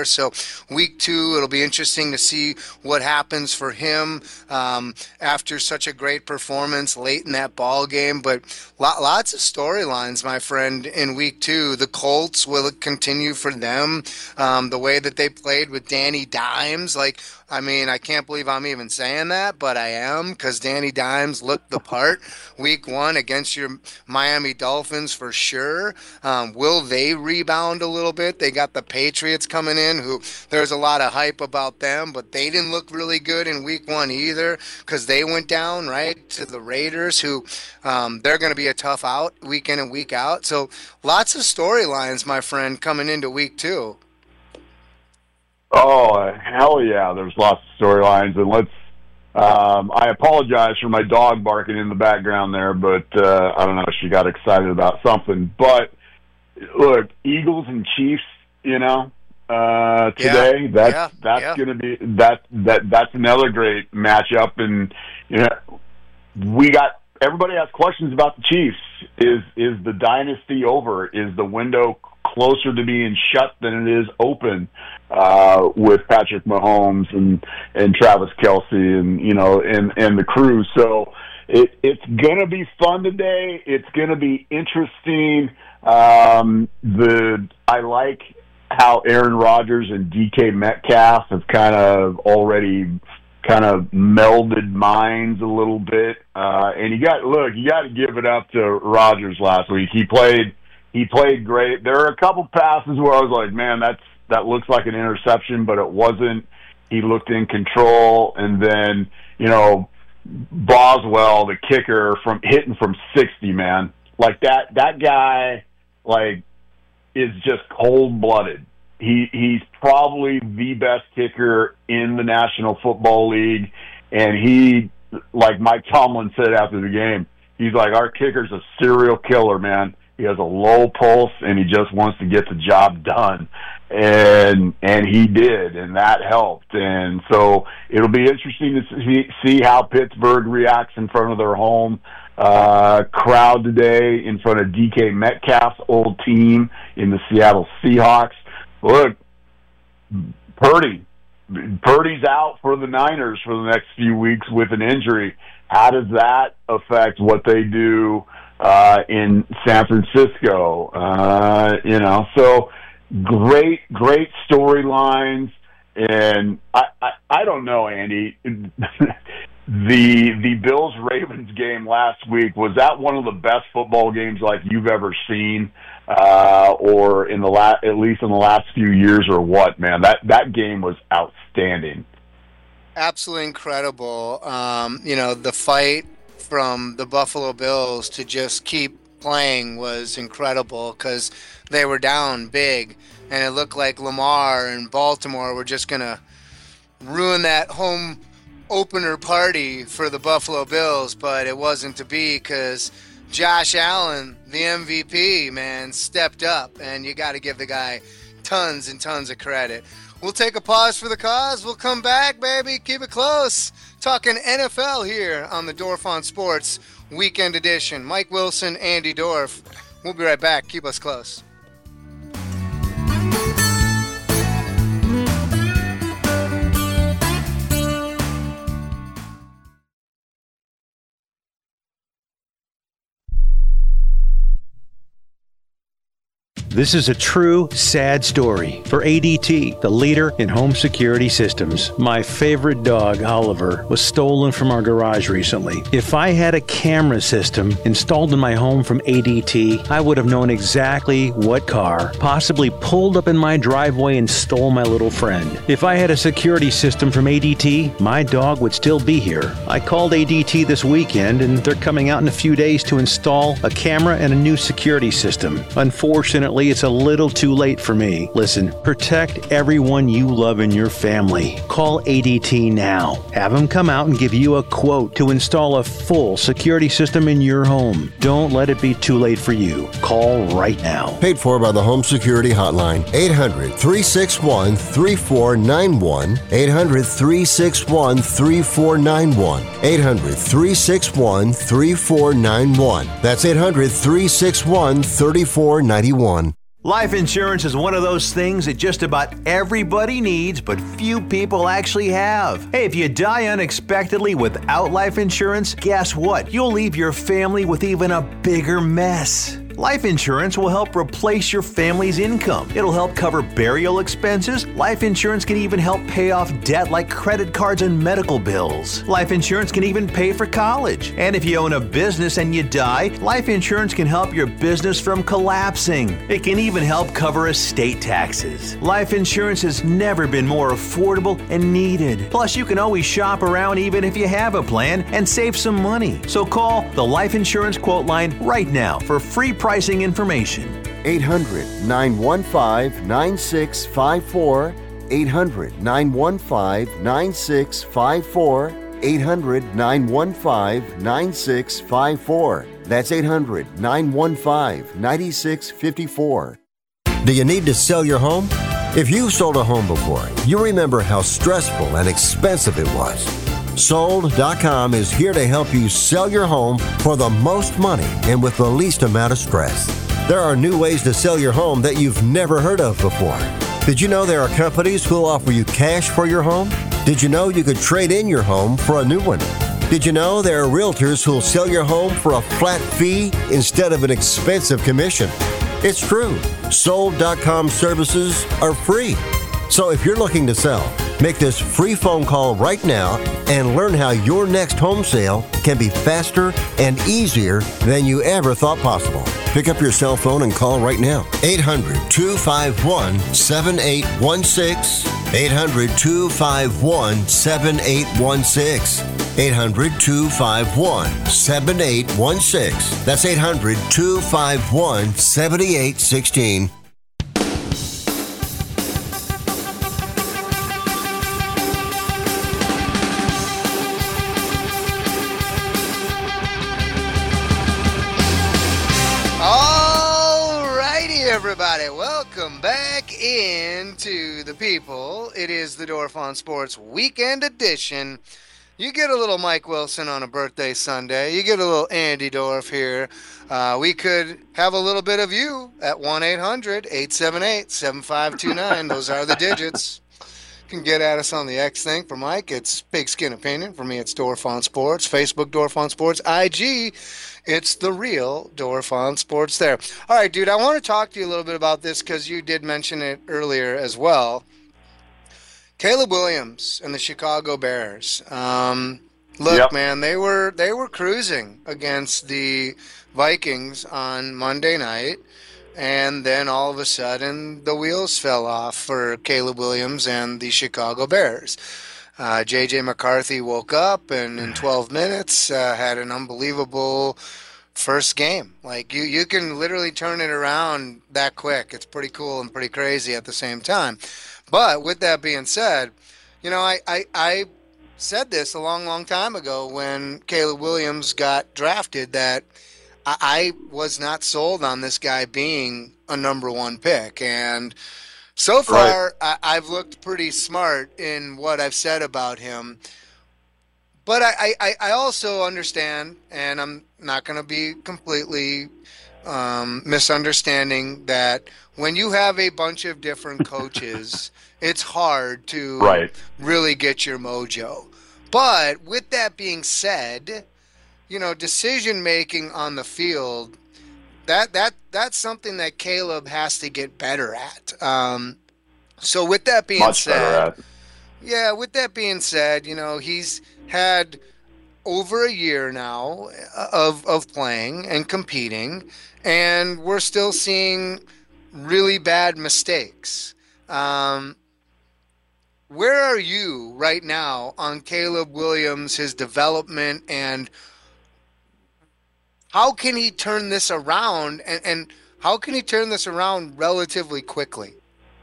So week two, it'll be interesting to see what happens for him um, after such a great performance late in that ball game. But lot, lots of storylines, my friend, in week two. The Colts, will it continue for them? Um, the way that they played with Danny Dimes, like, I mean, I can't believe I'm even saying that, but I am, because Danny Dimes looked the part week one against your Miami Dolphins for sure. Um, will they rebound a little bit? They got the Patriots coming in, who there's a lot of hype about them, but they didn't look really good in week one either, because they went down, right, to the Raiders, who um, they're going to be a tough out week in and week out. So lots of storylines, my friend, coming into week two. Oh, hell yeah, there's lots of storylines. And let's, um, I apologize for my dog barking in the background there, but uh, I don't know, she got excited about something. But, look, Eagles and Chiefs, you know, uh, today, yeah, that's, yeah, that's yeah. going to be, that, that, that's another great matchup. And, you know, we got, everybody has questions about the Chiefs. Is, is the dynasty over? Is the window closer to being shut than it is open uh, with Patrick Mahomes and, and Travis Kelce and, you know, and, and the crew. So it, it's going to be fun today. It's going to be interesting. Um, the I like how Aaron Rodgers and D K Metcalf have kind of already kind of melded minds a little bit. Uh, and you got, look, you got to give it up to Rodgers last week. He played He played great. There are a couple passes where I was like, man, that's that looks like an interception, but it wasn't. He looked in control. And then, you know, Boswell, the kicker, from hitting from sixty, man. Like that that guy, like, is just cold-blooded. He He's probably the best kicker in the National Football League. And he, like Mike Tomlin said after the game, he's like, our kicker's a serial killer, man. He has a low pulse, and he just wants to get the job done. And and he did, and that helped. And so it'll be interesting to see, see how Pittsburgh reacts in front of their home uh, crowd today, in front of D K Metcalf's old team in the Seattle Seahawks. Look, Purdy. Purdy's out for the Niners for the next few weeks with an injury. How does that affect what they do Uh, in San Francisco? Uh, you know, so great, great storylines. And I, I, I don't know, Andy, the, the Bills Ravens game last week, was that one of the best football games like you've ever seen, uh, or in the la- at least in the last few years, or what, man? That, that game was outstanding. Absolutely incredible. Um, you know, the fight from the Buffalo Bills to just keep playing was incredible, because they were down big, and it looked like Lamar and Baltimore were just going to ruin that home opener party for the Buffalo Bills, but it wasn't to be, because Josh Allen, the M V P, man, stepped up, and you got to give the guy tons and tons of credit. We'll take a pause for the cause. We'll come back, baby. Keep it close. Talking N F L here on the Dorf on Sports Weekend Edition. Mike Wilson, Andy Dorf. We'll be right back. Keep us close. This is a true, sad story for A D T, the leader in home security systems. My favorite dog, Oliver, was stolen from our garage recently. If I had a camera system installed in my home from A D T, I would have known exactly what car possibly pulled up in my driveway and stole my little friend. If I had a security system from A D T, my dog would still be here. I called A D T this weekend, and they're coming out in a few days to install a camera and a new security system. Unfortunately, it's a little too late for me. Listen, protect everyone you love in your family. Call A D T now. Have them come out and give you a quote to install a full security system in your home. Don't let it be too late for you. Call right now. Paid for by the Home Security Hotline. eight hundred, three six one, three four nine one. eight hundred, three six one, three four nine one. eight hundred, three six one, three four nine one. That's eight hundred, three six one, three four nine one. Life insurance is one of those things that just about everybody needs, but few people actually have. Hey, if you die unexpectedly without life insurance, guess what? You'll leave your family with even a bigger mess. Life insurance will help replace your family's income. It'll help cover burial expenses. Life insurance can even help pay off debt like credit cards and medical bills. Life insurance can even pay for college. And if you own a business and you die, life insurance can help your business from collapsing. It can even help cover estate taxes. Life insurance has never been more affordable and needed. Plus, you can always shop around even if you have a plan and save some money. So call the Life Insurance Quote Line right now for free pricing information. eight hundred, nine one five, nine six five four. eight hundred, nine one five, nine six five four. eight hundred, nine one five, nine six five four. That's eight hundred, nine one five, nine six five four. Do you need to sell your home? If you've sold a home before, you remember how stressful and expensive it was. Sold dot com is here to help you sell your home for the most money and with the least amount of stress. There are new ways to sell your home that you've never heard of before. Did you know there are companies who'll offer you cash for your home? Did you know you could trade in your home for a new one? Did you know there are realtors who'll sell your home for a flat fee instead of an expensive commission? It's true. Sold dot com services are free. So if you're looking to sell, make this free phone call right now and learn how your next home sale can be faster and easier than you ever thought possible. Pick up your cell phone and call right now. eight hundred, two five one, seven eight one six. eight hundred, two five one, seven eight one six. eight hundred, two five one, seven eight one six. That's eight hundred, two five one, seven eight one six. Everybody, welcome back into the people. It is the Dorf on Sports Weekend Edition. You get a little Mike Wilson on a birthday Sunday. You get a little Andy Dorf here. Uh, we could have a little bit of you at one eight hundred, eight seven eight, seven five two nine. Those are the digits. You can get at us on the X thing. For Mike, it's Pigskin Opinion. For me, it's Dorf on Sports. Facebook, Dorf on Sports. I G, it's the real Dorf on Sports there. All right, dude, I want to talk to you a little bit about this because you did mention it earlier as well. Caleb Williams and the Chicago Bears. Um, look, yep. man, they were they were cruising against the Vikings on Monday night, and then all of a sudden the wheels fell off for Caleb Williams and the Chicago Bears. Uh, J J McCarthy woke up and in twelve minutes uh, had an unbelievable first game. Like, you, you can literally turn it around that quick. It's pretty cool and pretty crazy at the same time. But with that being said, you know, I, I, I said this a long, long time ago when Caleb Williams got drafted that I, I was not sold on this guy being a number one pick. And so far, right. I, I've looked pretty smart in what I've said about him. But I, I, I also understand, and I'm not going to be completely um, misunderstanding, that when you have a bunch of different coaches, it's hard to right. really get your mojo. But with that being said, you know, decision-making on the field, that that that's something that Caleb has to get better at. Um, so with that being Much said, yeah, with that being said, you know, he's had over a year now of of playing and competing, and we're still seeing really bad mistakes. Um, where are you right now on Caleb Williams, his development, and how can he turn this around, and, and how can he turn this around relatively quickly?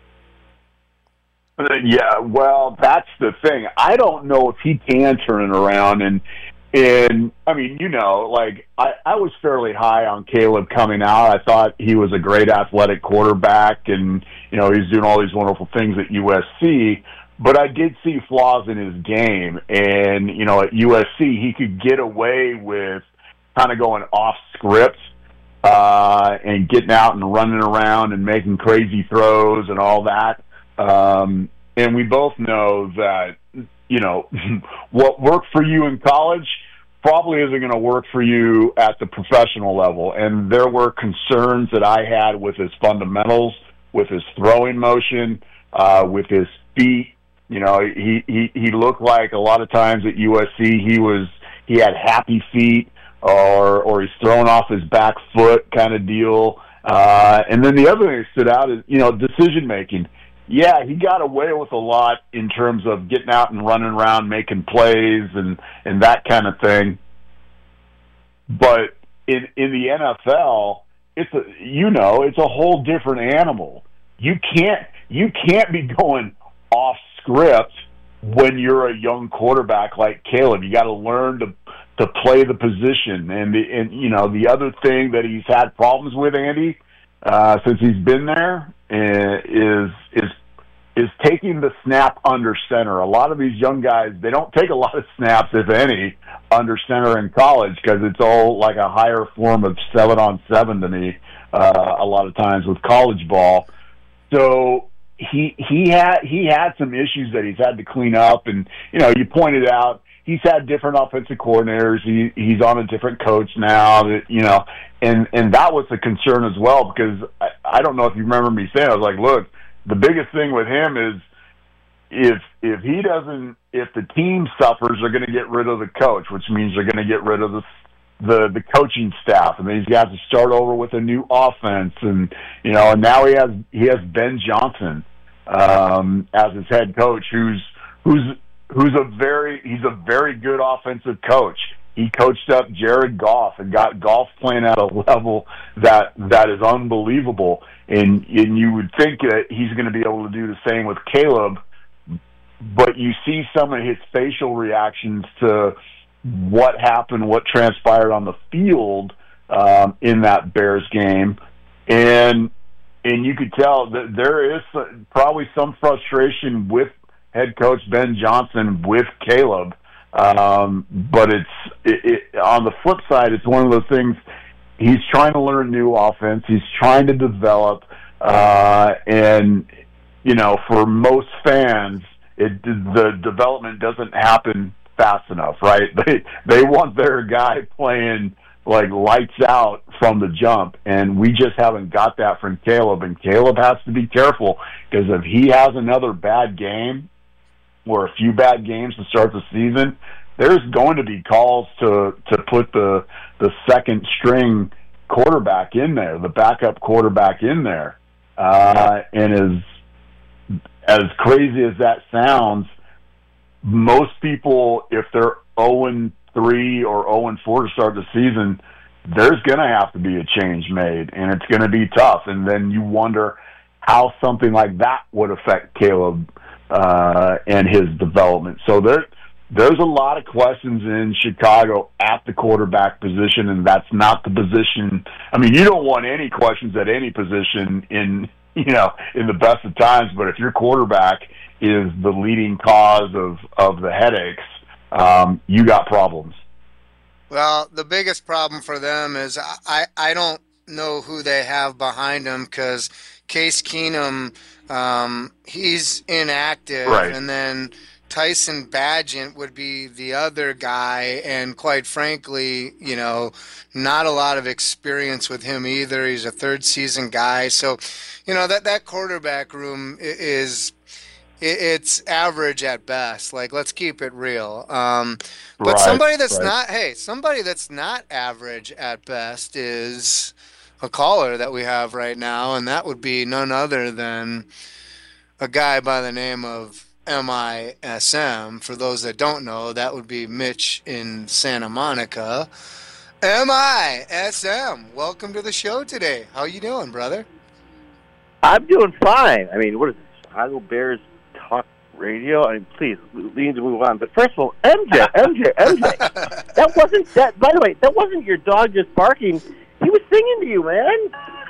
Yeah, well, that's the thing. I don't know if he can turn it around. And, and I mean, you know, like, I, I was fairly high on Caleb coming out. I thought he was a great athletic quarterback, and, you know, he's doing all these wonderful things at U S C. But I did see flaws in his game. And, you know, at U S C, he could get away with kind of going off script uh, and getting out and running around and making crazy throws and all that. Um, and we both know that, you know, what worked for you in college probably isn't going to work for you at the professional level. And there were concerns that I had with his fundamentals, with his throwing motion, uh, with his feet. You know, he, he, he looked like a lot of times at U S C he was he had happy feet, or or he's throwing off his back foot kind of deal. Uh, and then the other thing that stood out is, you know, decision making. Yeah, he got away with a lot in terms of getting out and running around, making plays and, and that kind of thing. But in in the N F L, it's a, you know, it's a whole different animal. You can't you can't be going off script when you're a young quarterback like Caleb. You got to learn to to play the position. And the, and you know, the other thing that he's had problems with, Andy, uh, since he's been there, is is is taking the snap under center. A lot of these young guys, they don't take a lot of snaps, if any, under center in college, because it's all like a higher form of seven on seven to me. Uh, a lot of times with college ball. So he he had he had some issues that he's had to clean up, and you know, you pointed out he's had different offensive coordinators. He he's on a different coach now. That, you know, and and that was a concern as well, because I, I don't know if you remember me saying, I was like, look, the biggest thing with him is if if he doesn't, if the team suffers, they're going to get rid of the coach, which means they're going to get rid of the the the coaching staff, and then he's got to start over with a new offense, and you know, and now he has he has Ben Johnson um, as his head coach, who's who's who's a very he's a very good offensive coach. He coached up Jared Goff and got Goff playing at a level that that is unbelievable, and and you would think that he's going to be able to do the same with Caleb, but you see some of his facial reactions to what happened, what transpired on the field um, in that Bears game, and and you could tell that there is probably some frustration with head coach Ben Johnson with Caleb, um, but it's it, it, on the flip side, it's one of those things. He's trying to learn new offense. He's trying to develop, uh, and you know, for most fans, it, the development doesn't happen fast enough, right? They they want their guy playing like lights out from the jump, and we just haven't got that from Caleb. And Caleb has to be careful, because if he has another bad game or a few bad games to start the season, there's going to be calls to to put the the second string quarterback in there, the backup quarterback in there. Uh, and as as crazy as that sounds, most people, if they're oh and three or oh and four to start the season, there's going to have to be a change made, and it's going to be tough. And then you wonder how something like that would affect Caleb uh, and his development. So there, there's a lot of questions in Chicago at the quarterback position, and that's not the position. I mean, you don't want any questions at any position in, you know, in the best of times, but if your quarterback is the leading cause of, of the headaches, um, you got problems. Well, the biggest problem for them is I, I don't know who they have behind them, because Case Keenum, um, he's inactive, right. And then Tyson Bagent would be the other guy, and quite frankly, you know, not a lot of experience with him either. He's a third season guy. So, you know, that, that quarterback room is – it's average at best. Like, let's keep it real. Um, but right, somebody that's right. not, hey, somebody that's not average at best is a caller that we have right now, and that would be none other than a guy by the name of M I S M. For those that don't know, that would be Mitch in Santa Monica. M I S M, welcome to the show today. How you doing, brother? I'm doing fine. I mean, what is it, Chicago Bears Talk Radio? I mean, please, we need to move on. But first of all, M J, M J, M J, that wasn't that. By the way, that wasn't your dog just barking. He was singing to you, man.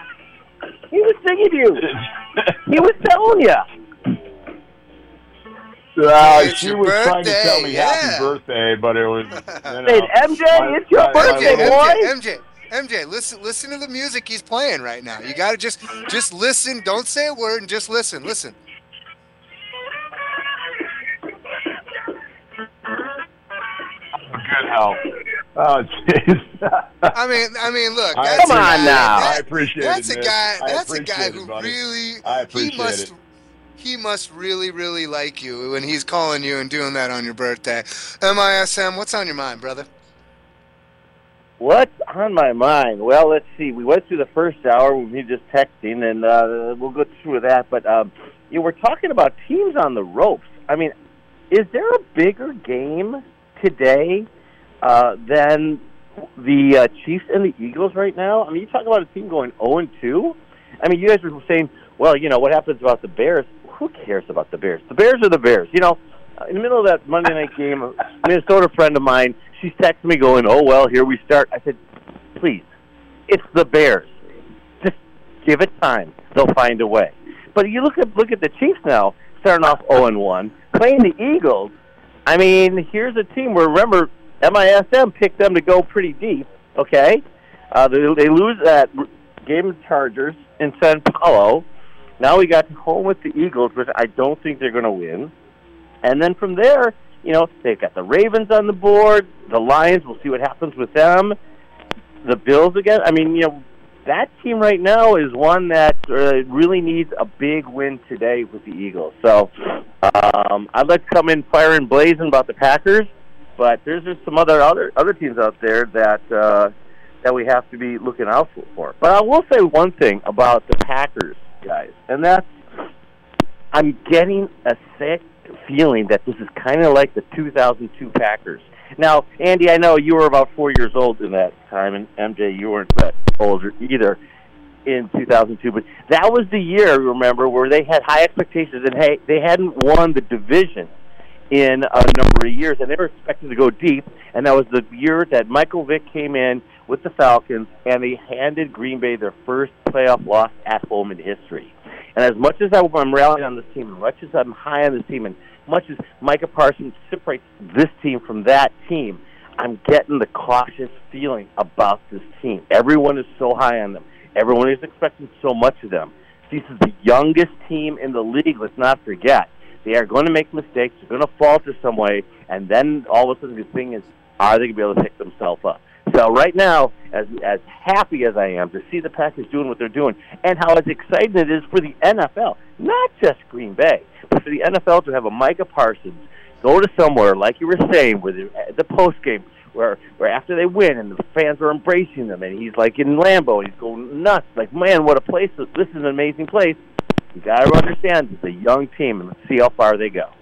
He was singing to you. He was telling you. Uh, It's she your was trying to birthday, tell me yeah. happy birthday, but it was. You know, Hey, M J, my- it's your my- birthday, my- boy. M J, M J, listen, listen to the music he's playing right now. You got to just, just listen. Don't say a word and just listen. Listen. Good help. Oh, jeez. I mean, I mean, look. I, That's come a on guy, now. That, I appreciate that's it. That's a Nick. guy. I That's a guy appreciate who it, buddy. really. I appreciate he must, it. He must really, really like you when he's calling you and doing that on your birthday. M I S M, what's on your mind, brother? What's on my mind? Well, let's see. We went through the first hour with me just texting, and uh, we'll go through that. But um, you know, we're talking about teams on the ropes. I mean, is there a bigger game today uh, than the uh, Chiefs and the Eagles right now? I mean, you talk about a team going oh and two. I mean, you guys were saying, well, you know, what happens about the Bears? Who cares about the Bears? The Bears are the Bears. You know, in the middle of that Monday night game, a Minnesota friend of mine, she's texting me going, oh, well, here we start. I said, please, it's the Bears. Just give it time. They'll find a way. But you look at look at the Chiefs now, starting off oh and one, playing the Eagles. I mean, here's a team where, remember, M I S M picked them to go pretty deep, okay? Uh, they, they lose that game of Chargers in San Paulo. Now we got home with the Eagles, which I don't think they're going to win. And then from there, you know, they've got the Ravens on the board, the Lions, we'll see what happens with them, the Bills again. I mean, you know, that team right now is one that uh, really needs a big win today with the Eagles. So um, I'd like to come in fire and blazing about the Packers, but there's just some other other, other teams out there that uh, that we have to be looking out for. But I will say one thing about the Packers, guys, and that's I'm getting a sick feeling that this is kind of like the two thousand two Packers. Now, Andy, I know you were about four years old in that time, and M J, you weren't that old either in two thousand two, but that was the year, remember, where they had high expectations, and hey, they hadn't won the division in a number of years, and they were expected to go deep, and that was the year that Michael Vick came in with the Falcons, and they handed Green Bay their first playoff loss at home in history. And as much as I'm rallying on this team, as much as I'm high on this team, and much as Micah Parsons separates this team from that team, I'm getting the cautious feeling about this team. Everyone is so high on them. Everyone is expecting so much of them. This is the youngest team in the league, let's not forget. They are going to make mistakes. They're going to falter some way. And then all of a sudden the thing is, are they going to be able to pick themselves up? So right now, as as happy as I am to see the Packers doing what they're doing and how as exciting it is for the N F L, not just Green Bay, but for the N F L to have a Micah Parsons go to somewhere, like you were saying, with the, the postgame, where where after they win and the fans are embracing them, and he's like in Lambeau, and he's going nuts. Like, man, what a place. This is an amazing place. You got to understand it's a young team, and let's see how far they go.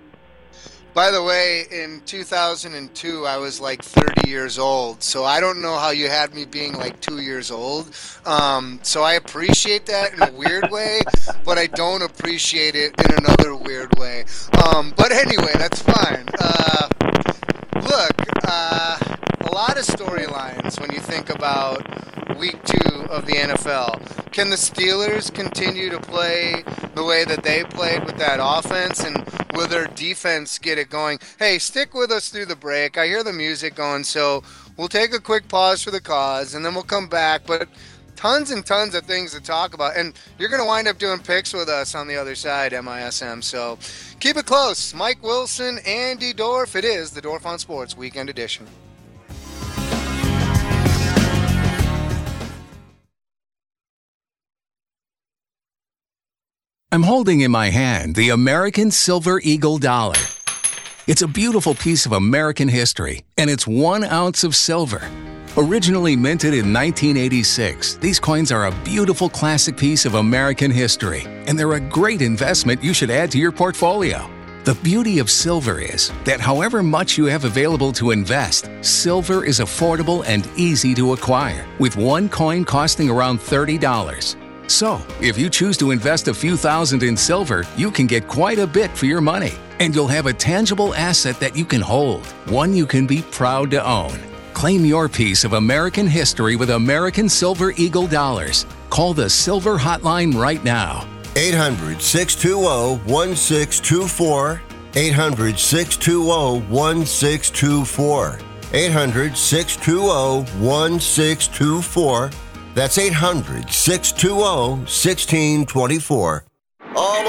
By the way, in two thousand two, I was like thirty years old, so I don't know how you had me being like two years old. Um, so I appreciate that in a weird way, but I don't appreciate it in another weird way. Um, but anyway, that's fine. Uh, look, uh, a lot of storylines when you think about week two of the N F L. Can the Steelers continue to play the way that they played with that offense, and will their defense get it going? Hey, stick with us through the break. I hear the music going, so we'll take a quick pause for the cause, and then we'll come back. But tons and tons of things to talk about, and you're going to wind up doing picks with us on the other side, M I S M. So keep it close. Mike Wilson, Andy Dorf. It is the Dorf on Sports Weekend Edition. I'm holding in my hand the American Silver Eagle Dollar. It's a beautiful piece of American history, and it's one ounce of silver. Originally minted in nineteen eighty-six, these coins are a beautiful classic piece of American history, and they're a great investment you should add to your portfolio. The beauty of silver is that however much you have available to invest, silver is affordable and easy to acquire, with one coin costing around thirty dollars. So, if you choose to invest a few thousand in silver, you can get quite a bit for your money, and you'll have a tangible asset that you can hold, one you can be proud to own. Claim your piece of American history with American Silver Eagle Dollars. Call the Silver Hotline right now. eight hundred, six two zero, one six two four. eight hundred, six two zero, one six two four. eight hundred, six two zero, one six two four. That's eight hundred, six two zero, one six two four. All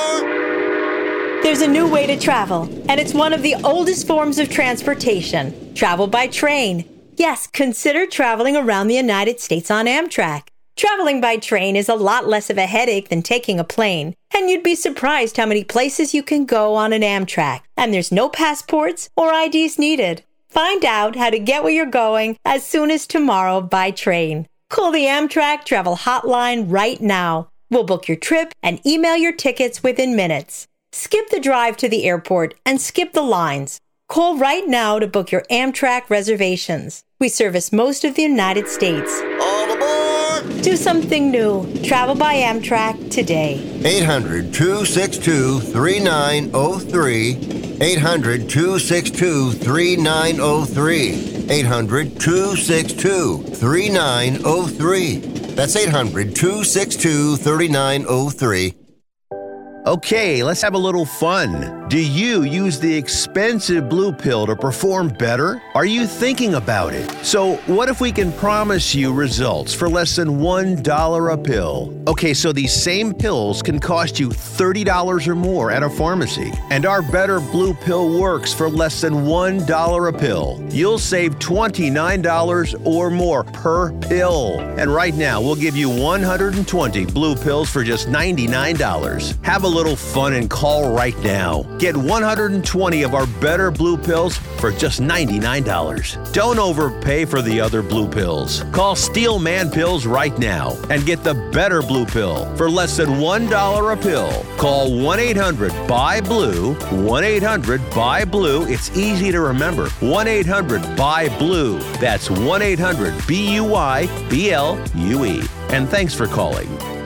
aboard! There's a new way to travel, and it's one of the oldest forms of transportation. Travel by train. Yes, consider traveling around the United States on Amtrak. Traveling by train is a lot less of a headache than taking a plane, and you'd be surprised how many places you can go on an Amtrak, and there's no passports or I Ds needed. Find out how to get where you're going as soon as tomorrow by train. Call the Amtrak Travel Hotline right now. We'll book your trip and email your tickets within minutes. Skip the drive to the airport and skip the lines. Call right now to book your Amtrak reservations. We service most of the United States. All aboard! Do something new. Travel by Amtrak today. eight hundred, two six two, three nine zero three. eight hundred, two six two, three nine zero three. eight hundred, two six two, three nine zero three. That's eight hundred, two six two, three nine zero three. Okay, let's have a little fun. Do you use the expensive blue pill to perform better? Are you thinking about it? So, what if we can promise you results for less than one dollar a pill? Okay, so these same pills can cost you thirty dollars or more at a pharmacy. And our Better Blue Pill works for less than one dollar a pill. You'll save twenty-nine dollars or more per pill. And right now, we'll give you one hundred twenty blue pills for just ninety-nine dollars. Have a little fun and call right now. Get one hundred twenty of our Better Blue Pills for just ninety-nine dollars. Don't overpay for the other blue pills. Call Steel Man Pills right now and get the Better Blue Pill for less than one dollar a pill. Call one eight hundred B U Y blue, one eight hundred B U Y blue. It's easy to remember. one eight hundred B U Y blue. That's one eight hundred B U Y B L U E. And thanks for calling.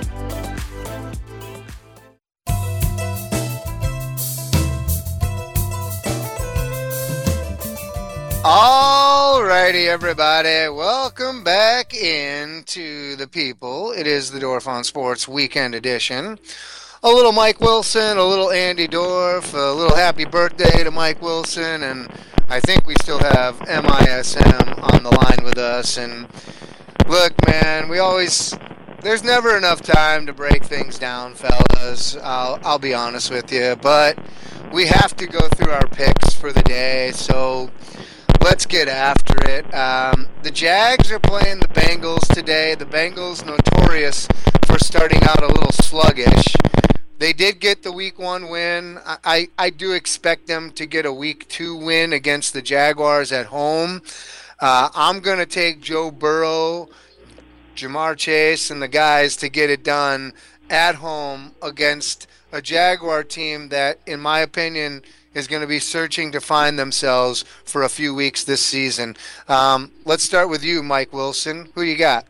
Alrighty, everybody. Welcome back into the people. It is the Dorf on Sports Weekend Edition. A little Mike Wilson, a little Andy Dorf, a little happy birthday to Mike Wilson, and I think we still have M I S M on the line with us. And look, man, we always... There's never enough time to break things down, fellas. I'll, I'll be honest with you. But we have to go through our picks for the day, so... Let's get after it. Um, the Jags are playing the Bengals today. The Bengals notorious for starting out a little sluggish. They did get the week one win. I, I, I do expect them to get a week two win against the Jaguars at home. Uh, I'm going to take Joe Burrow, Jamar Chase, and the guys to get it done at home against a Jaguar team that, in my opinion, is going to be searching to find themselves for a few weeks this season. Um, let's start with you, Mike Wilson. Who you got?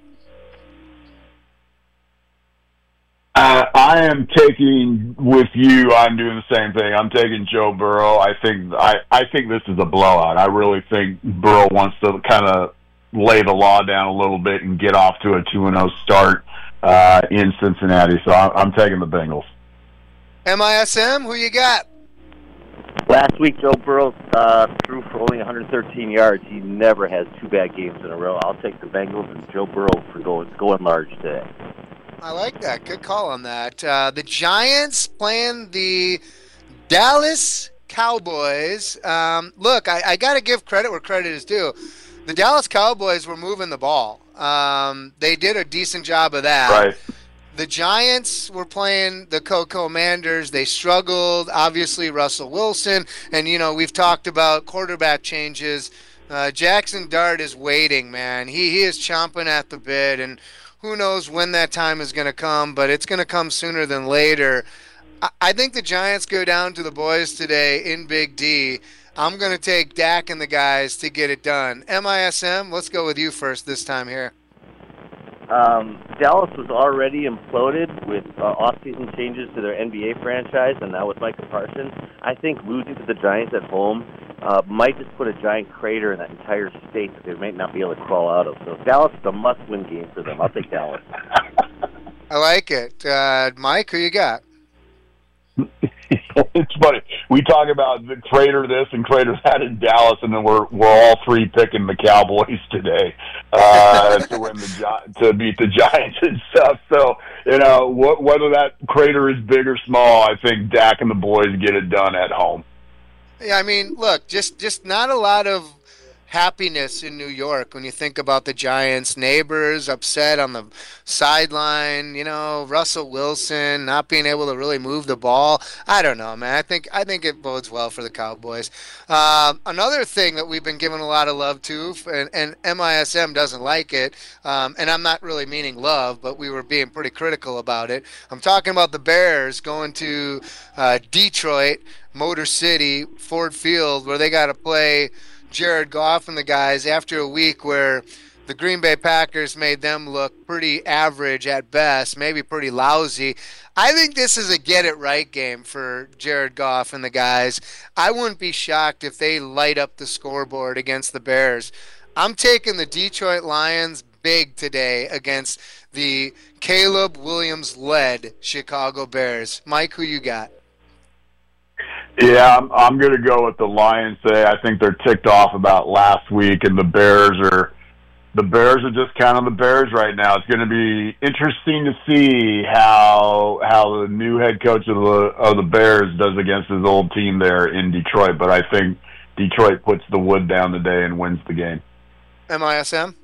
Uh, I am taking with you. I'm doing the same thing. I'm taking Joe Burrow. I think I, I think this is a blowout. I really think Burrow wants to kind of lay the law down a little bit and get off to a two and oh start uh, in Cincinnati. So I'm, I'm taking the Bengals. M I S M, who you got? Last week, Joe Burrow uh, threw for only one hundred thirteen yards. He never has two bad games in a row. I'll take the Bengals and Joe Burrow for going going large today. I like that. Good call on that. Uh, the Giants playing the Dallas Cowboys. Um, look, I, I got to give credit where credit is due. The Dallas Cowboys were moving the ball. Um, they did a decent job of that. Right. The Giants were playing the Co-Commanders. They struggled. Obviously, Russell Wilson. And, you know, we've talked about quarterback changes. Uh, Jackson Dart is waiting, man. He, he is chomping at the bit. And who knows when that time is going to come, but it's going to come sooner than later. I, I think the Giants go down to the boys today in Big D. I'm going to take Dak and the guys to get it done. M I S M, let's go with you first this time here. Um, Dallas was already imploded with uh, off-season changes to their N B A franchise, and now with Micah Parsons. I think losing to the Giants at home uh, might just put a giant crater in that entire state that they might not be able to crawl out of. So Dallas is a must-win game for them. I'll take Dallas. I like it. Uh, Mike, who you got? It's funny. We talk about the crater this and crater that in Dallas, and then we're we're all three picking the Cowboys today uh, to win the Gi- to beat the Giants and stuff. So you know, wh- whether that crater is big or small, I think Dak and the boys get it done at home. Yeah, I mean, look, just just not a lot of happiness in New York when you think about the Giants. Neighbors upset on the sideline, you know, Russell Wilson not being able to really move the ball. I don't know, man. I think I think it bodes well for the Cowboys. Uh, another thing that we've been giving a lot of love to, and, and M I S M doesn't like it, um, and I'm not really meaning love, but we were being pretty critical about it. I'm talking about the Bears going to uh, Detroit, Motor City, Ford Field, where they got to play Jared Goff and the guys after a week where the Green Bay Packers made them look pretty average at best, maybe pretty lousy. I think this is a get-it-right game for Jared Goff and the guys. I wouldn't be shocked if they light up the scoreboard against the Bears. I'm taking the Detroit Lions big today against the Caleb Williams-led Chicago Bears. Mike, who you got? Yeah, I'm, I'm going to go with the Lions today. I think they're ticked off about last week, and the Bears are the Bears are just kind of the Bears right now. It's going to be interesting to see how how the new head coach of the of the Bears does against his old team there in Detroit. But I think Detroit puts the wood down today and wins the game. M I S M?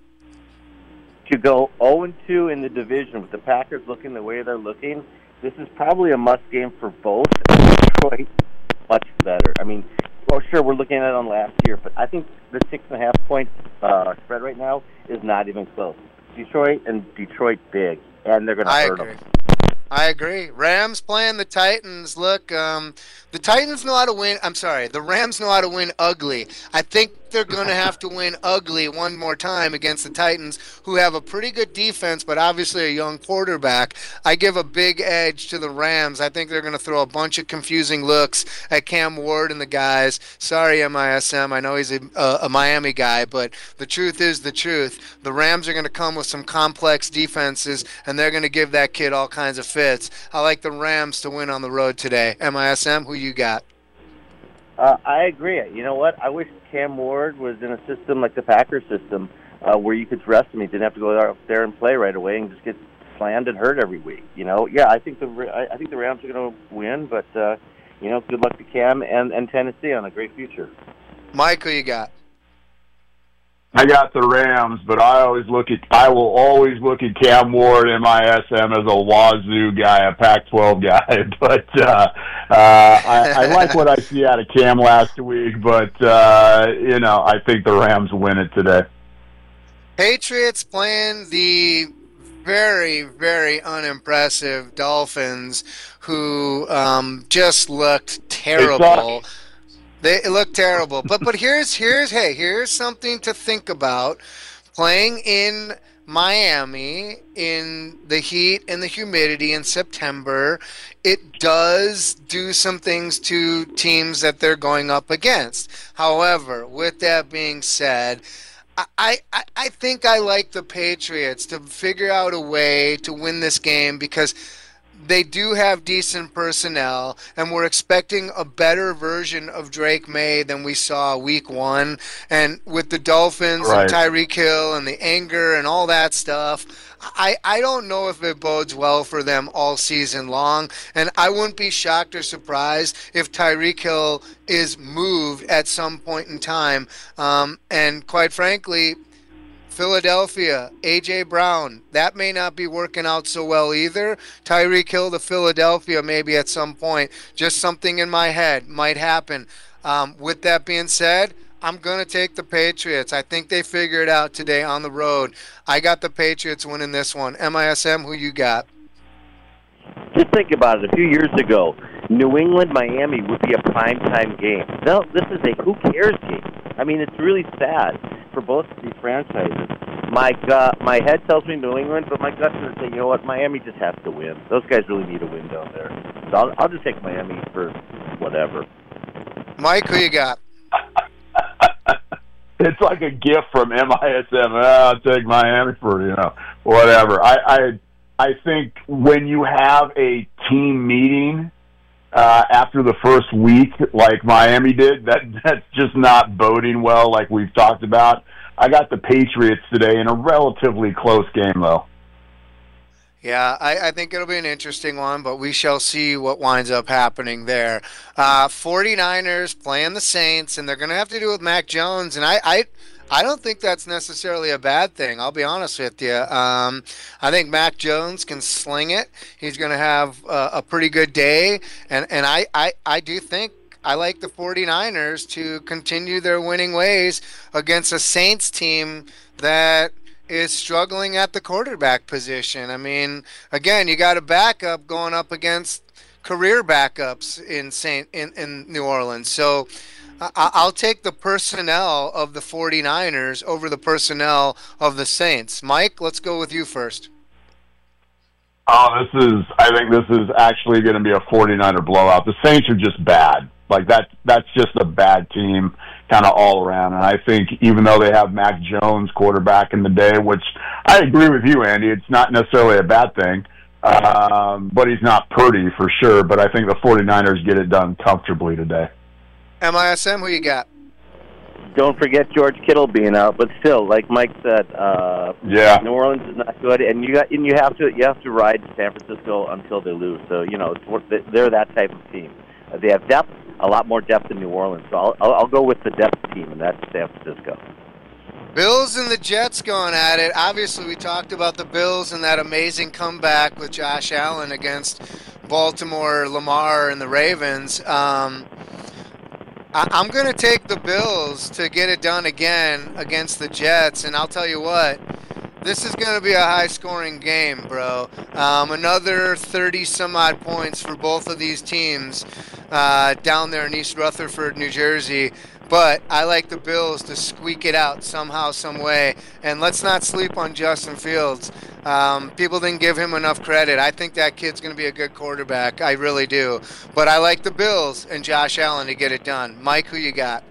To go oh and two in the division with the Packers looking the way they're looking, this is probably a must game for both. Detroit much better. I mean, well, sure, we're looking at it on last year, but I think the six and a half point uh, spread right now is not even close. Detroit and Detroit big, and they're going to hurt agree. them. I agree. Rams playing the Titans. Look, um, the Titans know how to win. I'm sorry, the Rams know how to win ugly. I think they're going to have to win ugly one more time against the Titans, who have a pretty good defense, but obviously a young quarterback. I give a big edge to the Rams. I think they're going to throw a bunch of confusing looks at Cam Ward and the guys. Sorry, M I S M. I know he's a, a, a Miami guy, but the truth is the truth. The Rams are going to come with some complex defenses, and they're going to give that kid all kinds of fits. I like the Rams to win on the road today. M I S M, who you got? Uh, I agree. You know what? I wish Cam Ward was in a system like the Packers system uh, where you could rest him. He didn't have to go out there and play right away and just get slammed and hurt every week. You know, yeah, I think the I think the Rams are going to win, but uh, you know, good luck to Cam and, and Tennessee on a great future. Mike, who you got? I got the Rams, but I always look at I will always look at Cam Ward, M I S M, as a Wazoo guy, a Pac twelve guy. But uh, uh, I, I like what I see out of Cam last week. But uh, you know, I think the Rams win it today. Patriots playing the very, very unimpressive Dolphins, who um, just looked terrible. They look terrible, but but here's here's hey here's something to think about. Playing in Miami in the heat and the humidity in September, it does do some things to teams that they're going up against. However, with that being said, I, I I think I like the Patriots to figure out a way to win this game because they do have decent personnel, and we're expecting a better version of Drake May than we saw week one. And with the Dolphins right. and Tyreek Hill and the anger and all that stuff, I, I don't know if it bodes well for them all season long. And I wouldn't be shocked or surprised if Tyreek Hill is moved at some point in time. Um, and quite frankly, Philadelphia, A J. Brown, that may not be working out so well either. Tyreek Hill to Philadelphia maybe at some point. Just something in my head might happen. Um, with that being said, I'm going to take the Patriots. I think they figure it out today on the road. I got the Patriots winning this one. M I S M, who you got? Just think about it. A few years ago, New England, Miami would be a primetime game. No, this is a who cares game. I mean, it's really sad for both of these franchises. My gut, my head tells me New England, but my gut's going to say, you know what, Miami just has to win. Those guys really need a win down there. So I'll, I'll just take Miami for whatever. Mike, who you got? It's like a gift from M I S M. Oh, I'll take Miami for, you know, whatever. I, I I think when you have a team meeting uh, after the first week, like Miami did, that that's just not boding well, like we've talked about. I got the Patriots today in a relatively close game, though. Yeah, I, I think it'll be an interesting one, but we shall see what winds up happening there. Uh, 49ers playing the Saints, and they're going to have to do with Mac Jones, and I, I I don't think that's necessarily a bad thing. I'll be honest with you. Um, I think Mac Jones can sling it. He's going to have uh, a pretty good day, and, and I, I, I do think I like the 49ers to continue their winning ways against a Saints team that is struggling at the quarterback position. I mean, again, you got a backup going up against career backups in Saint in, in New Orleans. So I, I'll take the personnel of the 49ers over the personnel of the Saints. Mike, let's go with you first. Oh, this is, I think this is actually going to be a 49er blowout. The Saints are just bad. Like, that, that's just a bad team kind of all around. And I think even though they have Mac Jones quarterback in the day, which I agree with you, Andy, it's not necessarily a bad thing, um, but he's not Purdy for sure. But I think the 49ers get it done comfortably today. M I S M, who you got? Don't forget George Kittle being out, but still, like Mike said, uh, yeah, New Orleans is not good, and you got and you have to you have to ride San Francisco until they lose. So you know it's, they're that type of team. Uh, they have depth, a lot more depth than New Orleans. So I'll I'll, I'll go with the depth team, and that's San Francisco. Bills and the Jets going at it. Obviously, we talked about the Bills and that amazing comeback with Josh Allen against Baltimore, Lamar, and the Ravens. Um, I, I'm going to take the Bills to get it done again against the Jets, and I'll tell you what, this is going to be a high-scoring game, bro. Um, another thirty-some-odd points for both of these teams uh, down there in East Rutherford, New Jersey. But I like the Bills to squeak it out somehow, some way. And let's not sleep on Justin Fields. Um, people didn't give him enough credit. I think that kid's going to be a good quarterback. I really do. But I like the Bills and Josh Allen to get it done. Mike, who you got?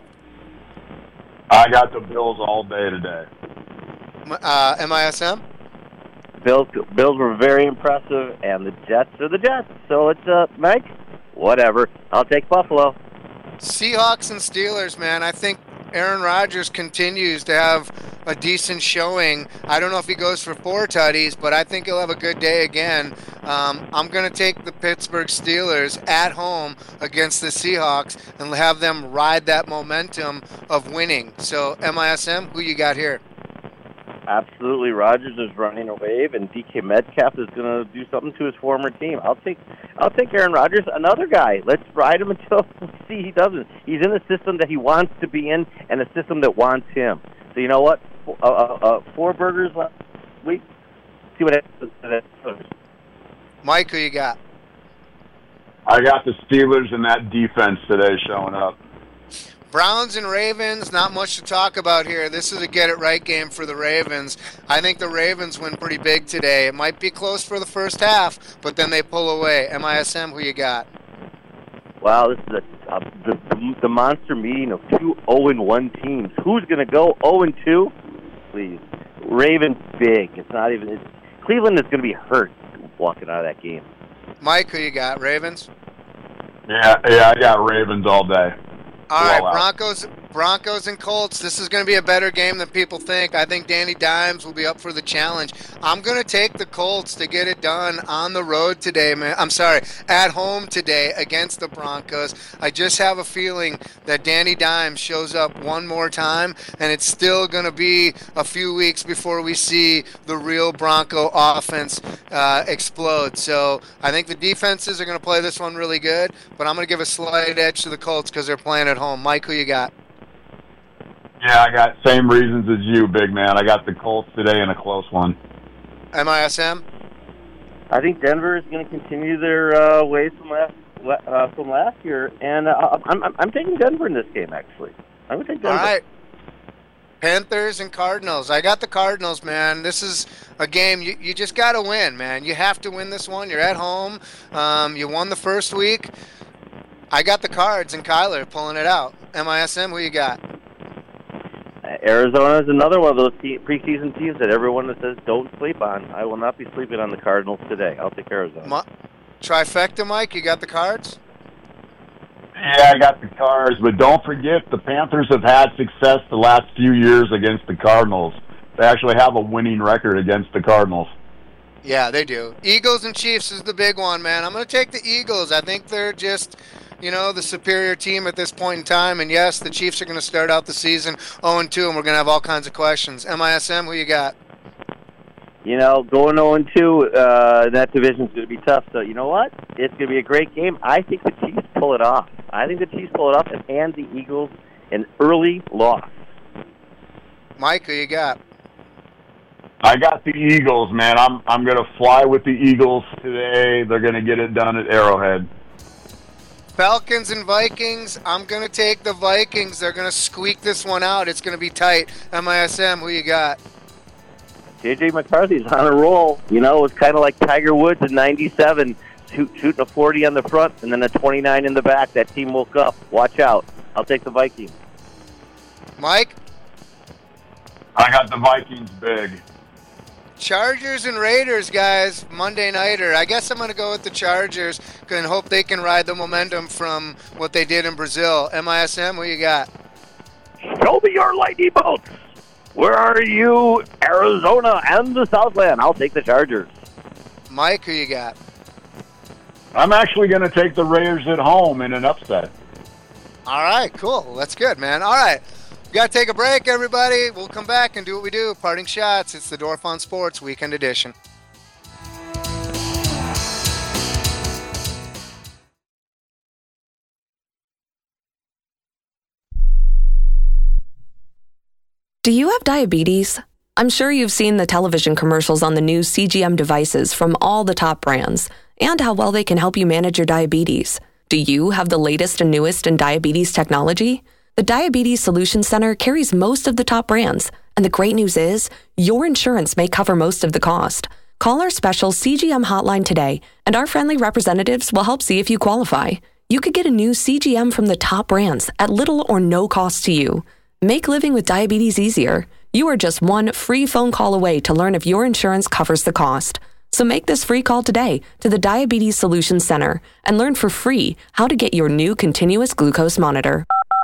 I got the Bills all day today. Uh, M I S M? Bills, Bills were very impressive, and the Jets are the Jets. So it's, uh, Mike, whatever. I'll take Buffalo. Seahawks and Steelers, man. I think Aaron Rodgers continues to have a decent showing. I don't know if he goes for four tutties, but I think he'll have a good day again. Um, I'm going to take the Pittsburgh Steelers at home against the Seahawks and have them ride that momentum of winning. So, M I S M, who you got here? Absolutely, Rodgers is running a wave, and D K Metcalf is going to do something to his former team. I'll take, I'll take Aaron Rodgers, another guy. Let's ride him until we see he doesn't. He's in a system that he wants to be in, and a system that wants him. So you know what? Uh, uh, uh, four burgers last week. See what happens. Mike, who you got? I got the Steelers and that defense today showing up. Browns and Ravens, not much to talk about here. This is a get-it-right game for the Ravens. I think the Ravens win pretty big today. It might be close for the first half, but then they pull away. M I S M, who you got? Wow, this is a, uh, the, the, the monster meeting of two oh and one teams. Who's going to go oh and two? Please. Ravens big. It's not even it's, – Cleveland is going to be hurt walking out of that game. Mike, who you got? Ravens? Yeah, yeah, I got Ravens all day. All right, Broncos Broncos and Colts. This is going to be a better game than people think. I think Danny Dimes will be up for the challenge. I'm going to take the Colts to get it done on the road today, man. I'm sorry, at home today against the Broncos. I just have a feeling that Danny Dimes shows up one more time, and it's still going to be a few weeks before we see the real Bronco offense uh, explode. So I think the defenses are going to play this one really good, but I'm going to give a slight edge to the Colts because they're playing at home. Mike, who you got? Yeah, I got same reasons as you, big man. I got the Colts today in a close one. M I S M? I think Denver is going to continue their uh, ways from last uh, from last year, and uh, I'm, I'm I'm taking Denver in this game. Actually, I'm going to take Denver. All right. Panthers and Cardinals. I got the Cardinals, man. This is a game you, you just got to win, man. You have to win this one. You're at home. Um, you won the first week. I got the Cards and Kyler pulling it out. M I S M, who you got? Arizona is another one of those te- preseason teams that everyone says don't sleep on. I will not be sleeping on the Cardinals today. I'll take Arizona. Ma- Trifecta, Mike, you got the Cards? Yeah, I got the Cards, but don't forget the Panthers have had success the last few years against the Cardinals. They actually have a winning record against the Cardinals. Yeah, they do. Eagles and Chiefs is the big one, man. I'm going to take the Eagles. I think they're just, you know, the superior team at this point in time. And, yes, the Chiefs are going to start out the season oh and two, and we're going to have all kinds of questions. M I S M, who you got? You know, going oh and two, uh, that division's going to be tough. So, you know what? It's going to be a great game. I think the Chiefs pull it off. I think the Chiefs pull it off and hand the Eagles an early loss. Mike, who you got? I got the Eagles, man. I'm I'm going to fly with the Eagles today. They're going to get it done at Arrowhead. Falcons and Vikings, I'm going to take the Vikings. They're going to squeak this one out. It's going to be tight. M I S M, who you got? J J McCarthy's on a roll. You know, it was kind of like Tiger Woods in ninety-seven, shoot, shooting a forty on the front and then a twenty-nine in the back. That team woke up. Watch out. I'll take the Vikings. Mike? I got the Vikings big. Chargers and Raiders, guys, Monday nighter. I guess I'm going to go with the Chargers and hope they can ride the momentum from what they did in Brazil. M I S M, who you got? Show me your lightning bolts. Where are you, Arizona and the Southland? I'll take the Chargers. Mike, who you got? I'm actually going to take the Raiders at home in an upset. All right, cool. That's good, man. All right. We got to take a break, everybody. We'll come back and do what we do. Parting shots. It's the Dorf on Sports Weekend Edition. Do you have diabetes? I'm sure you've seen the television commercials on the new C G M devices from all the top brands and how well they can help you manage your diabetes. Do you have the latest and newest in diabetes technology? The Diabetes Solution Center carries most of the top brands, and the great news is your insurance may cover most of the cost. Call our special C G M hotline today, and our friendly representatives will help see if you qualify. You could get a new C G M from the top brands at little or no cost to you. Make living with diabetes easier. You are just one free phone call away to learn if your insurance covers the cost. So make this free call today to the Diabetes Solution Center and learn for free how to get your new continuous glucose monitor.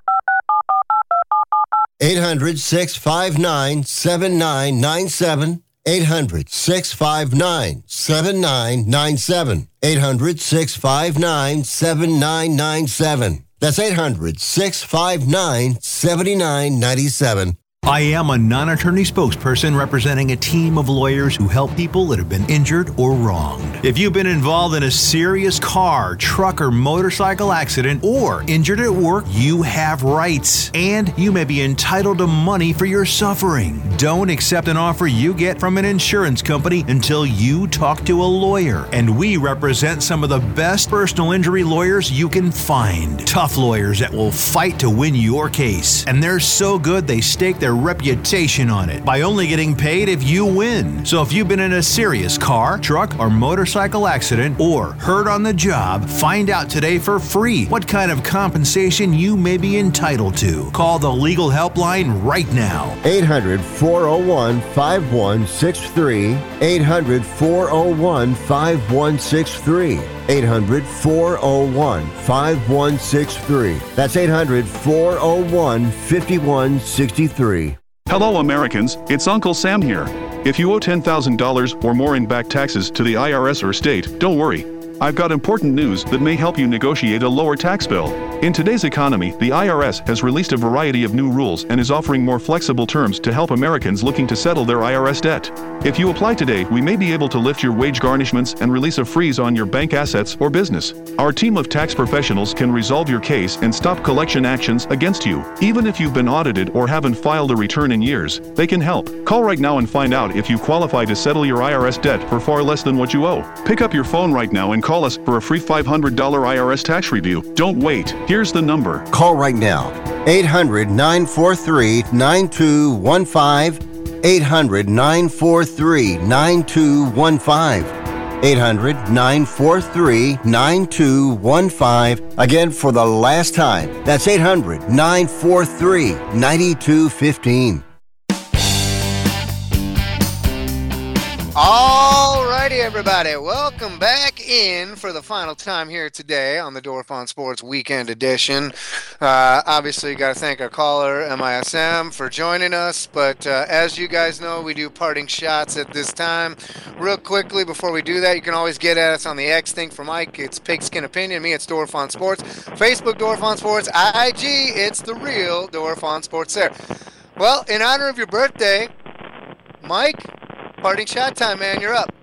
eight hundred, six five nine, seven nine nine seven. eight hundred, six five nine, seven nine nine seven. eight hundred, six five nine, seven nine nine seven. That's eight hundred, six five nine, seven nine nine seven. I am a non-attorney spokesperson representing a team of lawyers who help people that have been injured or wronged. If you've been involved in a serious car, truck, or motorcycle accident or injured at work, you have rights, and you may be entitled to money for your suffering. Don't accept an offer you get from an insurance company until you talk to a lawyer, and we represent some of the best personal injury lawyers you can find. Tough lawyers that will fight to win your case, and they're so good they stake their reputation on it by only getting paid if you win. So if you've been in a serious car, truck, or motorcycle accident or hurt on the job, find out today for free what kind of compensation you may be entitled to. Call the legal helpline right now. eight hundred, four oh one, five one six three. eight hundred, four oh one, five one six three. eight hundred, four oh one, five one six three. That's eight hundred, four oh one, five one six three. Hello, Americans. It's Uncle Sam here. If you owe ten thousand dollars or more in back taxes to the I R S or state, don't worry. I've got important news that may help you negotiate a lower tax bill. In today's economy, the I R S has released a variety of new rules and is offering more flexible terms to help Americans looking to settle their I R S debt. If you apply today, we may be able to lift your wage garnishments and release a freeze on your bank assets or business. Our team of tax professionals can resolve your case and stop collection actions against you. Even if you've been audited or haven't filed a return in years, they can help. Call right now and find out if you qualify to settle your I R S debt for far less than what you owe. Pick up your phone right now and call us for a free five hundred dollars I R S tax review. Don't wait. Here's the number. Call right now. eight hundred, nine four three, nine two one five. eight hundred, nine four three, nine two one five. eight hundred, nine four three, nine two one five. Again, for the last time, that's eight hundred, nine four three, nine two one five. All righty, everybody. Welcome back in for the final time here today on the Dorf on Sports Weekend Edition. Uh, obviously, got to thank our caller, M I S M, for joining us. But uh, as you guys know, we do parting shots at this time. Real quickly, before we do that, you can always get at us on the X thing for Mike. It's Pigskin Opinion. Me, it's Dorf on Sports. Facebook, Dorf on Sports. I G, it's the real Dorf on Sports there. Well, in honor of your birthday, Mike, parting shot time, man. You're up.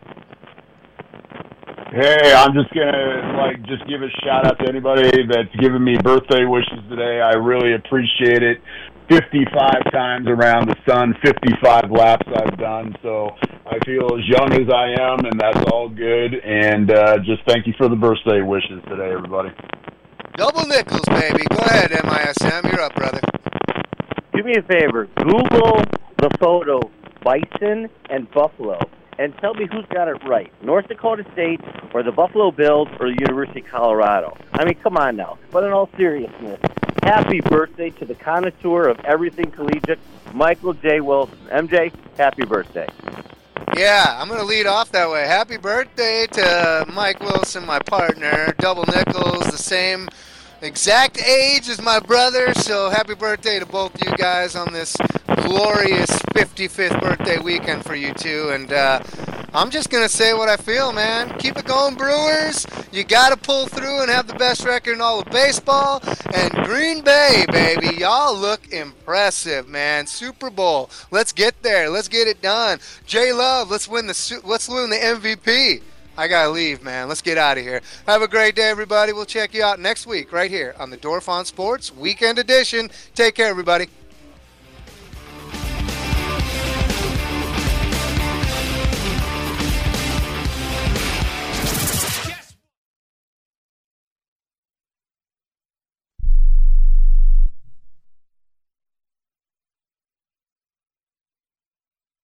Hey, I'm just gonna like just give a shout out to anybody that's given me birthday wishes today. I really appreciate it. fifty-five times around the sun, fifty-five laps I've done, so I feel as young as I am, and that's all good. And uh, just thank you for the birthday wishes today, everybody. Double nickels, baby. Go ahead, M I S M. You're up, brother. Do me a favor. Google the photo Bison and Buffalo and tell me who's got it right, North Dakota State or the Buffalo Bills or the University of Colorado. I mean, come on now. But in all seriousness, happy birthday to the connoisseur of everything collegiate, Michael J. Wilson. M J, happy birthday. Yeah, I'm going to lead off that way. Happy birthday to Mike Wilson, my partner. Double nickels, the same exact age as my brother, so happy birthday to both you guys on this glorious fifty-fifth birthday weekend for you two. And uh, I'm just going to say what I feel, man. Keep it going, Brewers. You got to pull through and have the best record in all of baseball. And Green Bay, baby, y'all look impressive, man. Super Bowl. Let's get there. Let's get it done. J Love, let's win the let's win the M V P. I got to leave, man. Let's get out of here. Have a great day, everybody. We'll check you out next week right here on the Dorf on Sports Weekend Edition. Take care, everybody.